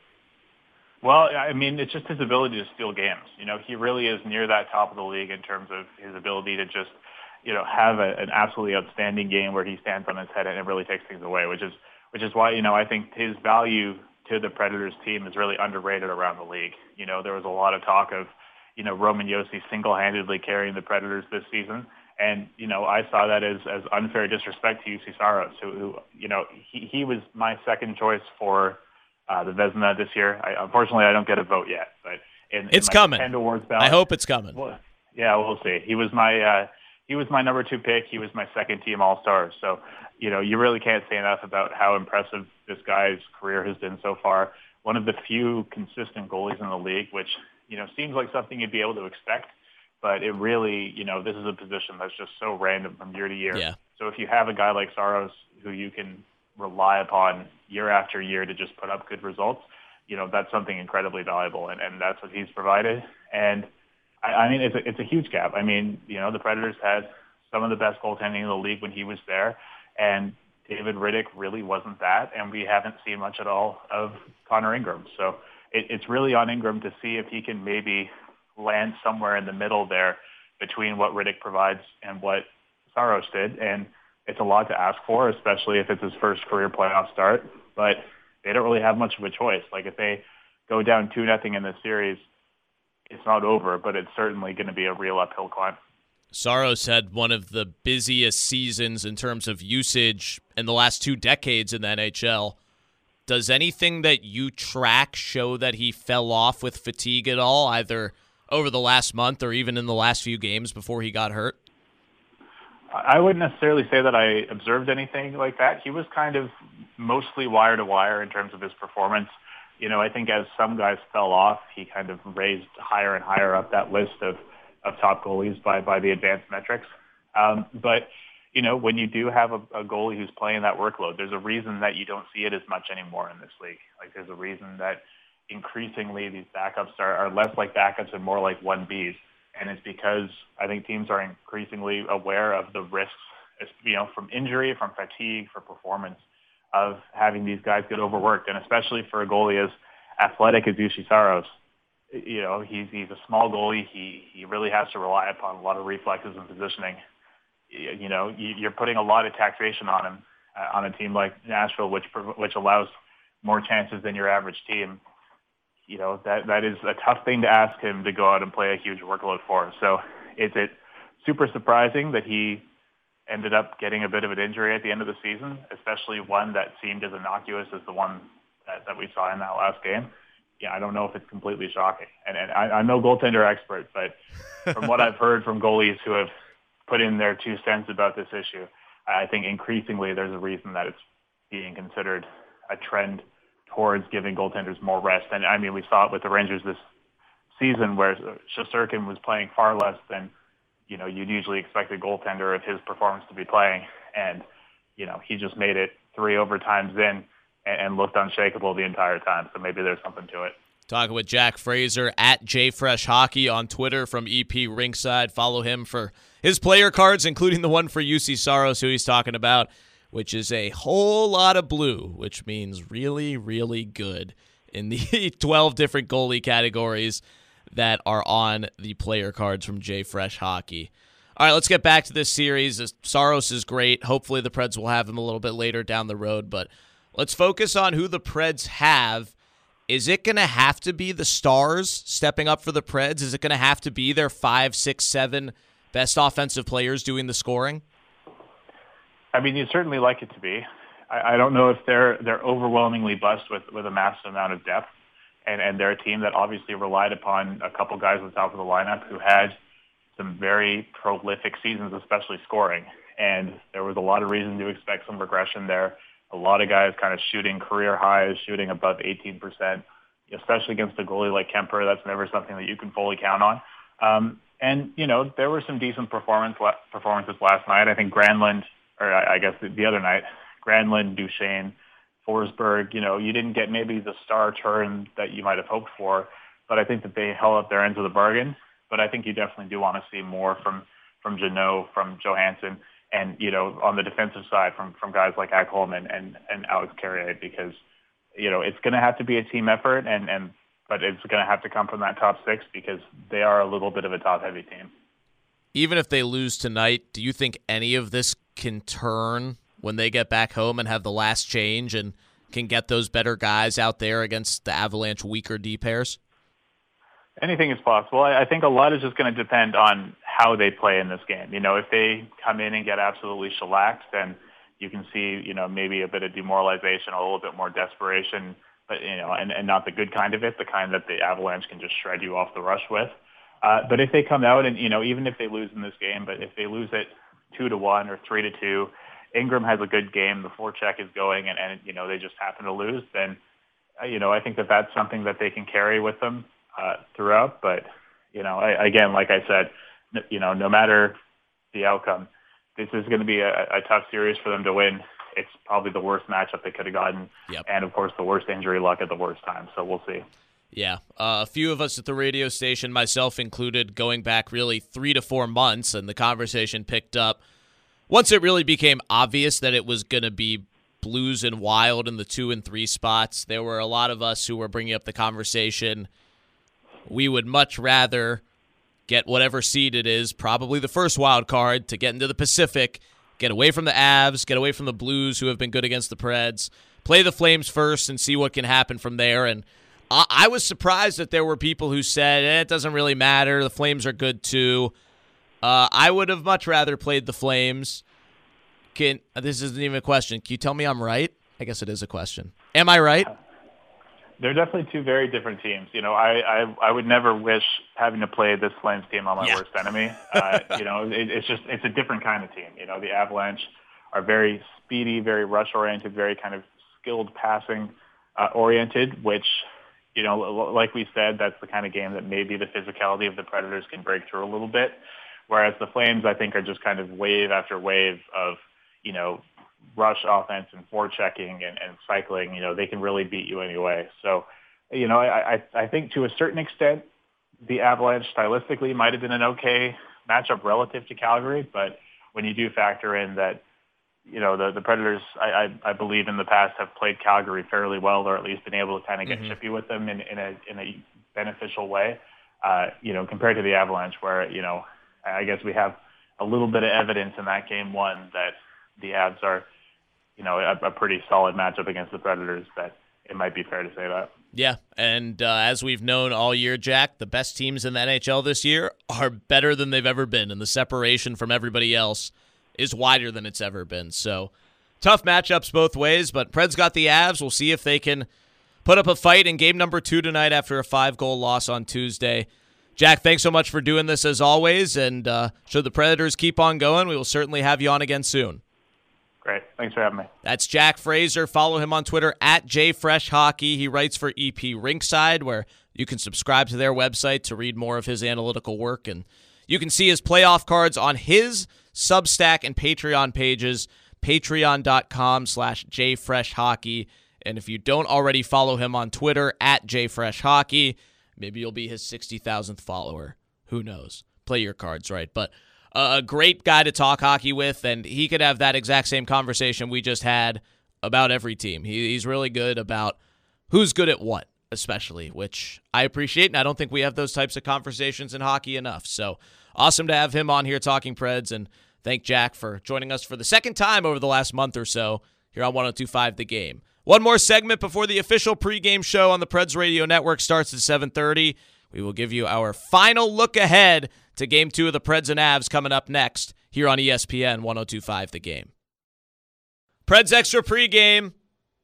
Well, I mean, it's just his ability to steal games. You know, he really is near that top of the league in terms of his ability to just, you know, have a, an absolutely outstanding game where he stands on his head and it really takes things away, which is which is why, you know, I think his value to the Predators team is really underrated around the league. You know, there was a lot of talk of, you know, Roman Josi single-handedly carrying the Predators this season. And, you know, I saw that as, as unfair disrespect to U C Saros, who, who you know, he, he was my second choice for uh, the Vezina this year. I, unfortunately, I don't get a vote yet. But in, It's in my coming. Ten awards ballot, I hope it's coming. Well, yeah, we'll see. He was my uh, he was my number two pick. He was my second team All-Star. So, you know, you really can't say enough about how impressive this guy's career has been so far. One of the few consistent goalies in the league, which, you know, seems like something you'd be able to expect. But it really, you know, this is a position that's just so random from year to year. Yeah. So if you have a guy like Saros who you can rely upon year after year to just put up good results, you know, that's something incredibly valuable, and, and that's what he's provided. And, I, I mean, it's a, it's a huge gap. I mean, you know, the Predators had some of the best goaltending in the league when he was there, and David Riddick really wasn't that, and we haven't seen much at all of Connor Ingram. So it, it's really on Ingram to see if he can maybe land somewhere in the middle there between what Riddick provides and what Saros did. And it's a lot to ask for, especially if it's his first career playoff start. But they don't really have much of a choice. Like if they go down two nothing in this series, it's not over, but it's certainly going to be a real uphill climb. Saros had one of the busiest seasons in terms of usage in the last two decades in the N H L. Does anything that you track show that he fell off with fatigue at all, either over the last month or even in the last few games before he got hurt? I wouldn't necessarily say that I observed anything like that. He was kind of mostly wire to wire in terms of his performance. You know, I think as some guys fell off, he kind of raised higher and higher up that list of, of top goalies by, by the advanced metrics. Um, but, you know, when you do have a, a goalie who's playing that workload, there's a reason that you don't see it as much anymore in this league. Like there's a reason that increasingly these backups are, are less like backups and more like one Bs. And it's because I think teams are increasingly aware of the risks, you know, from injury, from fatigue, for performance, of having these guys get overworked. And especially for a goalie as athletic as Juuse Saros, you know, he's he's a small goalie. He he really has to rely upon a lot of reflexes and positioning. You know, you're putting a lot of taxation on him uh, on a team like Nashville, which which allows more chances than your average team. You know, that that is a tough thing to ask him to go out and play a huge workload for. So is it super surprising that he ended up getting a bit of an injury at the end of the season, especially one that seemed as innocuous as the one that, that we saw in that last game? Yeah, I don't know if it's completely shocking. And, and I, I'm no goaltender expert, but from what I've heard from goalies who have put in their two cents about this issue, I think increasingly there's a reason that it's being considered a trend towards giving goaltenders more rest. And I mean, we saw it with the Rangers this season where Shesterkin was playing far less than, you know, you'd usually expect a goaltender of his performance to be playing. And, you know, he just made it three overtimes in and, and looked unshakable the entire time. So maybe there's something to it. Talking with Jack Fraser at JFreshHockey on Twitter from E P Rinkside. Follow him for his player cards, including the one for Juuse Saros, who he's talking about, which is a whole lot of blue, which means really, really good in the twelve different goalie categories that are on the player cards from JFreshHockey. All right, let's get back to this series. Saros is great. Hopefully the Preds will have him a little bit later down the road, but let's focus on who the Preds have. Is it going to have to be the Stars stepping up for the Preds? Is it going to have to be their five, six, seven best offensive players doing the scoring? I mean, you'd certainly like it to be. I, I don't know if they're they're overwhelmingly blessed with, with a massive amount of depth, and, and they're a team that obviously relied upon a couple guys at the top of the lineup who had some very prolific seasons, especially scoring. And there was a lot of reason to expect some regression there. A lot of guys kind of shooting career highs, shooting above eighteen percent, especially against a goalie like Kemper. That's never something that you can fully count on. Um, and, you know, there were some decent performance performances last night. I think Granlund, or I guess the other night, Granlund, Duchesne, Forsberg, you know, you didn't get maybe the star turn that you might have hoped for, but I think that they held up their end of the bargain. But I think you definitely do want to see more from, from Jeannot, from Johansson, and, you know, on the defensive side from, from guys like Ekholm and, and, and Alex Carrier, because, you know, it's going to have to be a team effort, and, and but it's going to have to come from that top six because they are a little bit of a top-heavy team. Even if they lose tonight, do you think any of this can turn when they get back home and have the last change and can get those better guys out there against the Avalanche weaker D pairs? Anything is possible. I think a lot is just going to depend on how they play in this game. You know, if they come in and get absolutely shellacked, then you can see, you know, maybe a bit of demoralization, a little bit more desperation, but, you know, and, and not the good kind of it, the kind that the Avalanche can just shred you off the rush with. Uh, but if they come out and, you know, even if they lose in this game, but if they lose it two to one or three to two, Ingram has a good game, the forecheck is going, and, and you know, they just happen to lose, then, uh, you know, I think that that's something that they can carry with them uh, throughout. But, you know, I, again, like I said, you know, no matter the outcome, this is going to be a, a tough series for them to win. It's probably the worst matchup they could have gotten. Yep. And, of course, the worst injury luck at the worst time. So we'll see. Yeah. Uh, a few of us at the radio station, myself included, going back really three to four months, and the conversation picked up once it really became obvious that it was going to be Blues and Wild in the two and three spots, there were a lot of us who were bringing up the conversation. We would much rather get whatever seed it is, probably the first wild card, to get into the Pacific, get away from the Avs, get away from the Blues, who have been good against the Preds, play the Flames first and see what can happen from there. And I, I was surprised that there were people who said, eh, it doesn't really matter, the Flames are good too. Uh, I would have much rather played the Flames. Can This isn't even a question. Can you tell me I'm right? I guess it is a question. Am I right? They're definitely two very different teams. You know, I, I, I would never wish having to play this Flames team on my yeah. worst enemy. Uh, you know, it, it's just it's a different kind of team. You know, the Avalanche are very speedy, very rush-oriented, very kind of skilled passing uh, oriented, which, you know, like we said, that's the kind of game that maybe the physicality of the Predators can break through a little bit. Whereas the Flames, I think, are just kind of wave after wave of, you know, rush offense and forechecking and, and cycling. You know, they can really beat you anyway. So, you know, I, I, I think to a certain extent, the Avalanche stylistically might have been an okay matchup relative to Calgary. But when you do factor in that, you know, the, the Predators, I, I, I believe in the past have played Calgary fairly well, or at least been able to kind of get mm-hmm. chippy with them in, in, a, in a beneficial way, uh, you know, compared to the Avalanche where, you know, I guess we have a little bit of evidence in that game one that the Avs are, you know, a, a pretty solid matchup against the Predators, that it might be fair to say that. Yeah, and uh, as we've known all year, Jack, the best teams in the N H L this year are better than they've ever been, and the separation from everybody else is wider than it's ever been. So tough matchups both ways, but Preds got the Avs. We'll see if they can put up a fight in game number two tonight after a five-goal loss on Tuesday. Jack, thanks so much for doing this as always, and uh, should the Predators keep on going, we will certainly have you on again soon. Great. Thanks for having me. That's Jack Fraser. Follow him on Twitter at JFreshHockey. He writes for E P Rinkside, where you can subscribe to their website to read more of his analytical work, and you can see his playoff cards on his Substack and Patreon pages, patreon.com slash JFreshHockey. And if you don't already follow him on Twitter at JFreshHockey, maybe you'll be his sixty thousandth follower. Who knows? Play your cards right. But uh, a great guy to talk hockey with, and he could have that exact same conversation we just had about every team. He, he's really good about who's good at what, especially, which I appreciate, and I don't think we have those types of conversations in hockey enough. So awesome to have him on here talking Preds, and thank Jack for joining us for the second time over the last month or so here on one oh two point five The Game. One more segment before the official pregame show on the Preds Radio Network starts at seven thirty. We will give you our final look ahead to Game two of the Preds and Avs coming up next here on E S P N one oh two point five The Game. Preds Extra pregame.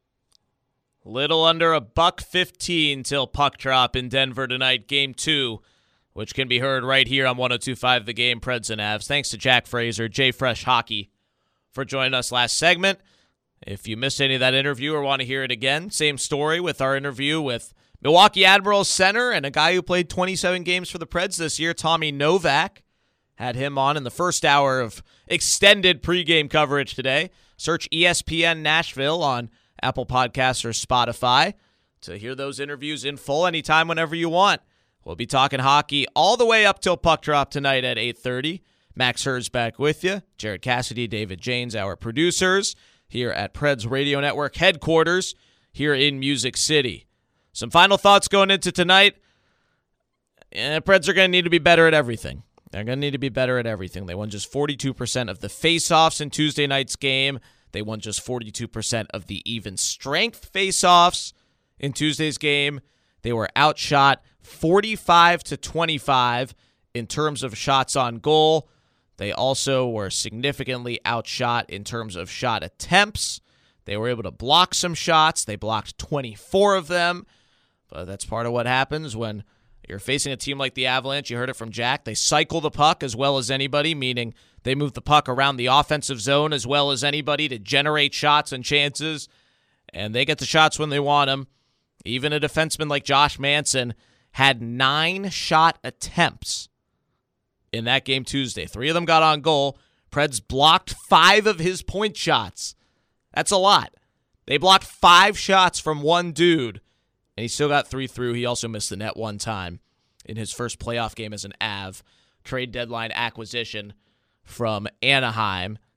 Little under a buck fifteen till puck drop in Denver tonight, Game two, which can be heard right here on one oh two point five The Game, Preds and Avs. Thanks to Jack Fraser, J Fresh Hockey, for joining us last segment. If you missed any of that interview or want to hear it again, same story with our interview with Milwaukee Admirals center and a guy who played twenty-seven games for the Preds this year, Tommy Novak. Had him on in the first hour of extended pregame coverage today. Search E S P N Nashville on Apple Podcasts or Spotify to hear those interviews in full anytime, whenever you want. We'll be talking hockey all the way up till puck drop tonight at eight thirty. Max Hers back with you. Jared Cassidy, David Janes, our producers here at Preds Radio Network headquarters here in Music City. Some final thoughts going into tonight. Eh, Preds are going to need to be better at everything. They're going to need to be better at everything. They won just forty-two percent of the face-offs in Tuesday night's game. They won just forty-two percent of the even-strength face-offs in Tuesday's game. They were outshot forty-five to twenty-five in terms of shots on goal. They also were significantly outshot in terms of shot attempts. They were able to block some shots. They blocked twenty-four of them. But that's part of what happens when you're facing a team like the Avalanche. You heard it from Jack. They cycle the puck as well as anybody, meaning they move the puck around the offensive zone as well as anybody to generate shots and chances. And they get the shots when they want them. Even a defenseman like Josh Manson had nine shot attempts in that game Tuesday. Three of them got on goal. Preds blocked five of his point shots. That's a lot. They blocked five shots from one dude, and he still got three through. He also missed the net one time in his first playoff game as an Av. Trade deadline acquisition from Anaheim.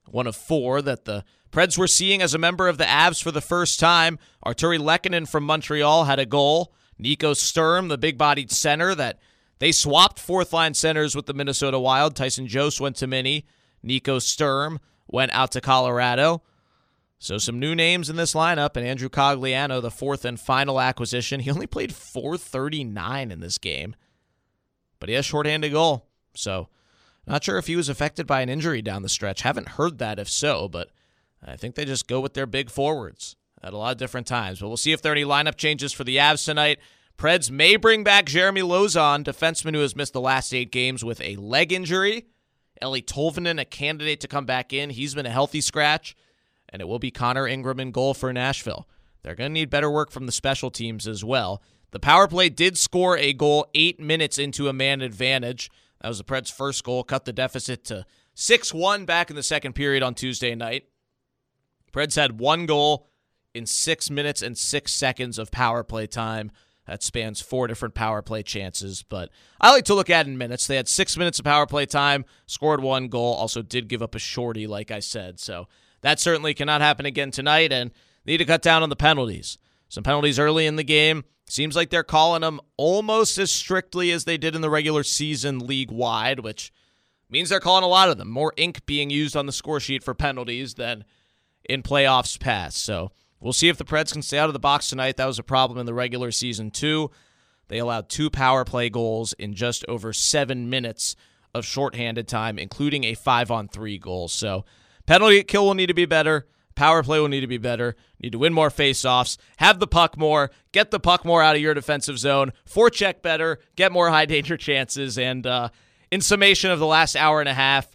one of four that the Preds were seeing as a member of the Avs for the first time. Arturi Lehkonen from Montreal had a goal. Nico Sturm, the big-bodied center that they swapped fourth-line centers with the Minnesota Wild. Tyson Jost went to Mini. Nico Sturm went out to Colorado. So some new names in this lineup, and Andrew Cogliano, the fourth and final acquisition. He only played four thirty-nine in this game, but he has a shorthanded goal. So not sure if he was affected by an injury down the stretch. Haven't heard that if so, but I think they just go with their big forwards at a lot of different times. But we'll see if there are any lineup changes for the Avs tonight. Preds may bring back Jeremy Lauzon, defenseman who has missed the last eight games with a leg injury. Eli Tolvanen, a candidate to come back in. He's been a healthy scratch. And it will be Connor Ingram in goal for Nashville. They're going to need better work from the special teams as well. The power play did score a goal eight minutes into a man advantage. That was the Preds' first goal, cut the deficit to six one back in the second period on Tuesday night. Preds had one goal in six minutes and six seconds of power play time. That spans four different power play chances, but I like to look at it in minutes. They had six minutes of power play time, scored one goal, also did give up a shorty, like I said. So that certainly cannot happen again tonight, and need to cut down on the penalties. Some penalties early in the game. Seems like they're calling them almost as strictly as they did in the regular season league-wide, which means they're calling a lot of them. More ink being used on the score sheet for penalties than in playoffs past. So we'll see if the Preds can stay out of the box tonight. That was a problem in the regular season, too. They allowed two power play goals in just over seven minutes of shorthanded time, including a five-on-three goal. So penalty kill will need to be better. Power play will need to be better. Need to win more faceoffs. Have the puck more. Get the puck more out of your defensive zone. Forecheck better. Get more high-danger chances. And uh, in summation of the last hour and a half,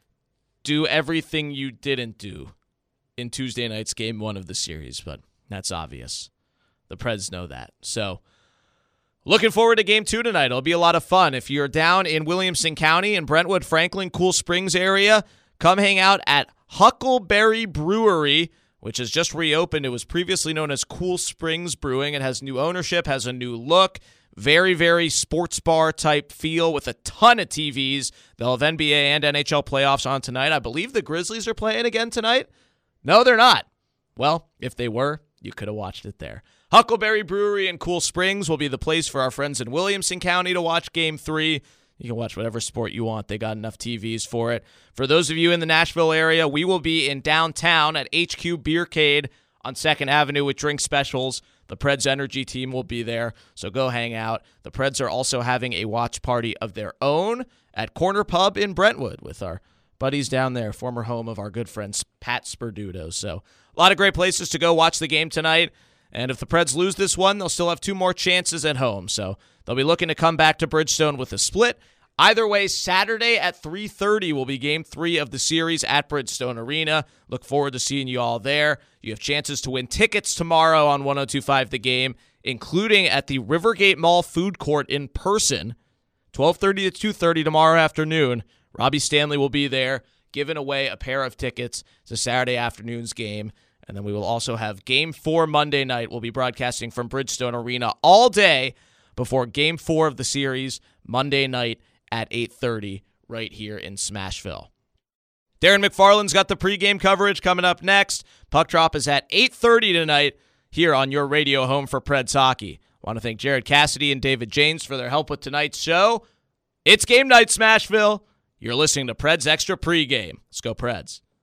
do everything you didn't do in Tuesday night's game one of the series. But that's obvious. The Preds know that. So looking forward to game two tonight. It'll be a lot of fun. If you're down in Williamson County and Brentwood, Franklin, Cool Springs area, come hang out at Huckleberry Brewery, which has just reopened. It was previously known as Cool Springs Brewing. It has new ownership, has a new look, very, very sports bar type feel with a ton of T Vs. They'll have N B A and N H L playoffs on tonight. I believe the Grizzlies are playing again tonight. No, they're not. Well, if they were, you could have watched it there. Huckleberry Brewery in Cool Springs will be the place for our friends in Williamson County to watch Game three. You can watch whatever sport you want. They got enough T Vs for it. For those of you in the Nashville area, we will be in downtown at H Q Beercade on second Avenue with drink specials. The Preds Energy team will be there, so go hang out. The Preds are also having a watch party of their own at Corner Pub in Brentwood with our buddies down there, former home of our good friend Pat Sperduto. So a lot of great places to go watch the game tonight. And if the Preds lose this one, they'll still have two more chances at home. So they'll be looking to come back to Bridgestone with a split. Either way, Saturday at three thirty will be game three of the series at Bridgestone Arena. Look forward to seeing you all there. You have chances to win tickets tomorrow on one oh two point five The Game, including at the Rivergate Mall Food Court in person, twelve thirty to two thirty tomorrow afternoon. Robbie Stanley will be there giving away a pair of tickets to Saturday afternoon's game. And then we will also have Game four Monday night. We'll be broadcasting from Bridgestone Arena all day before Game four of the series Monday night at eight thirty right here in Smashville. Darren McFarland's got the pregame coverage coming up next. Puck drop is at eight thirty tonight here on your radio home for Preds hockey. I want to thank Jared Cassidy and David James for their help with tonight's show. It's game night, Smashville. You're listening to Preds Extra Pregame. Let's go, Preds.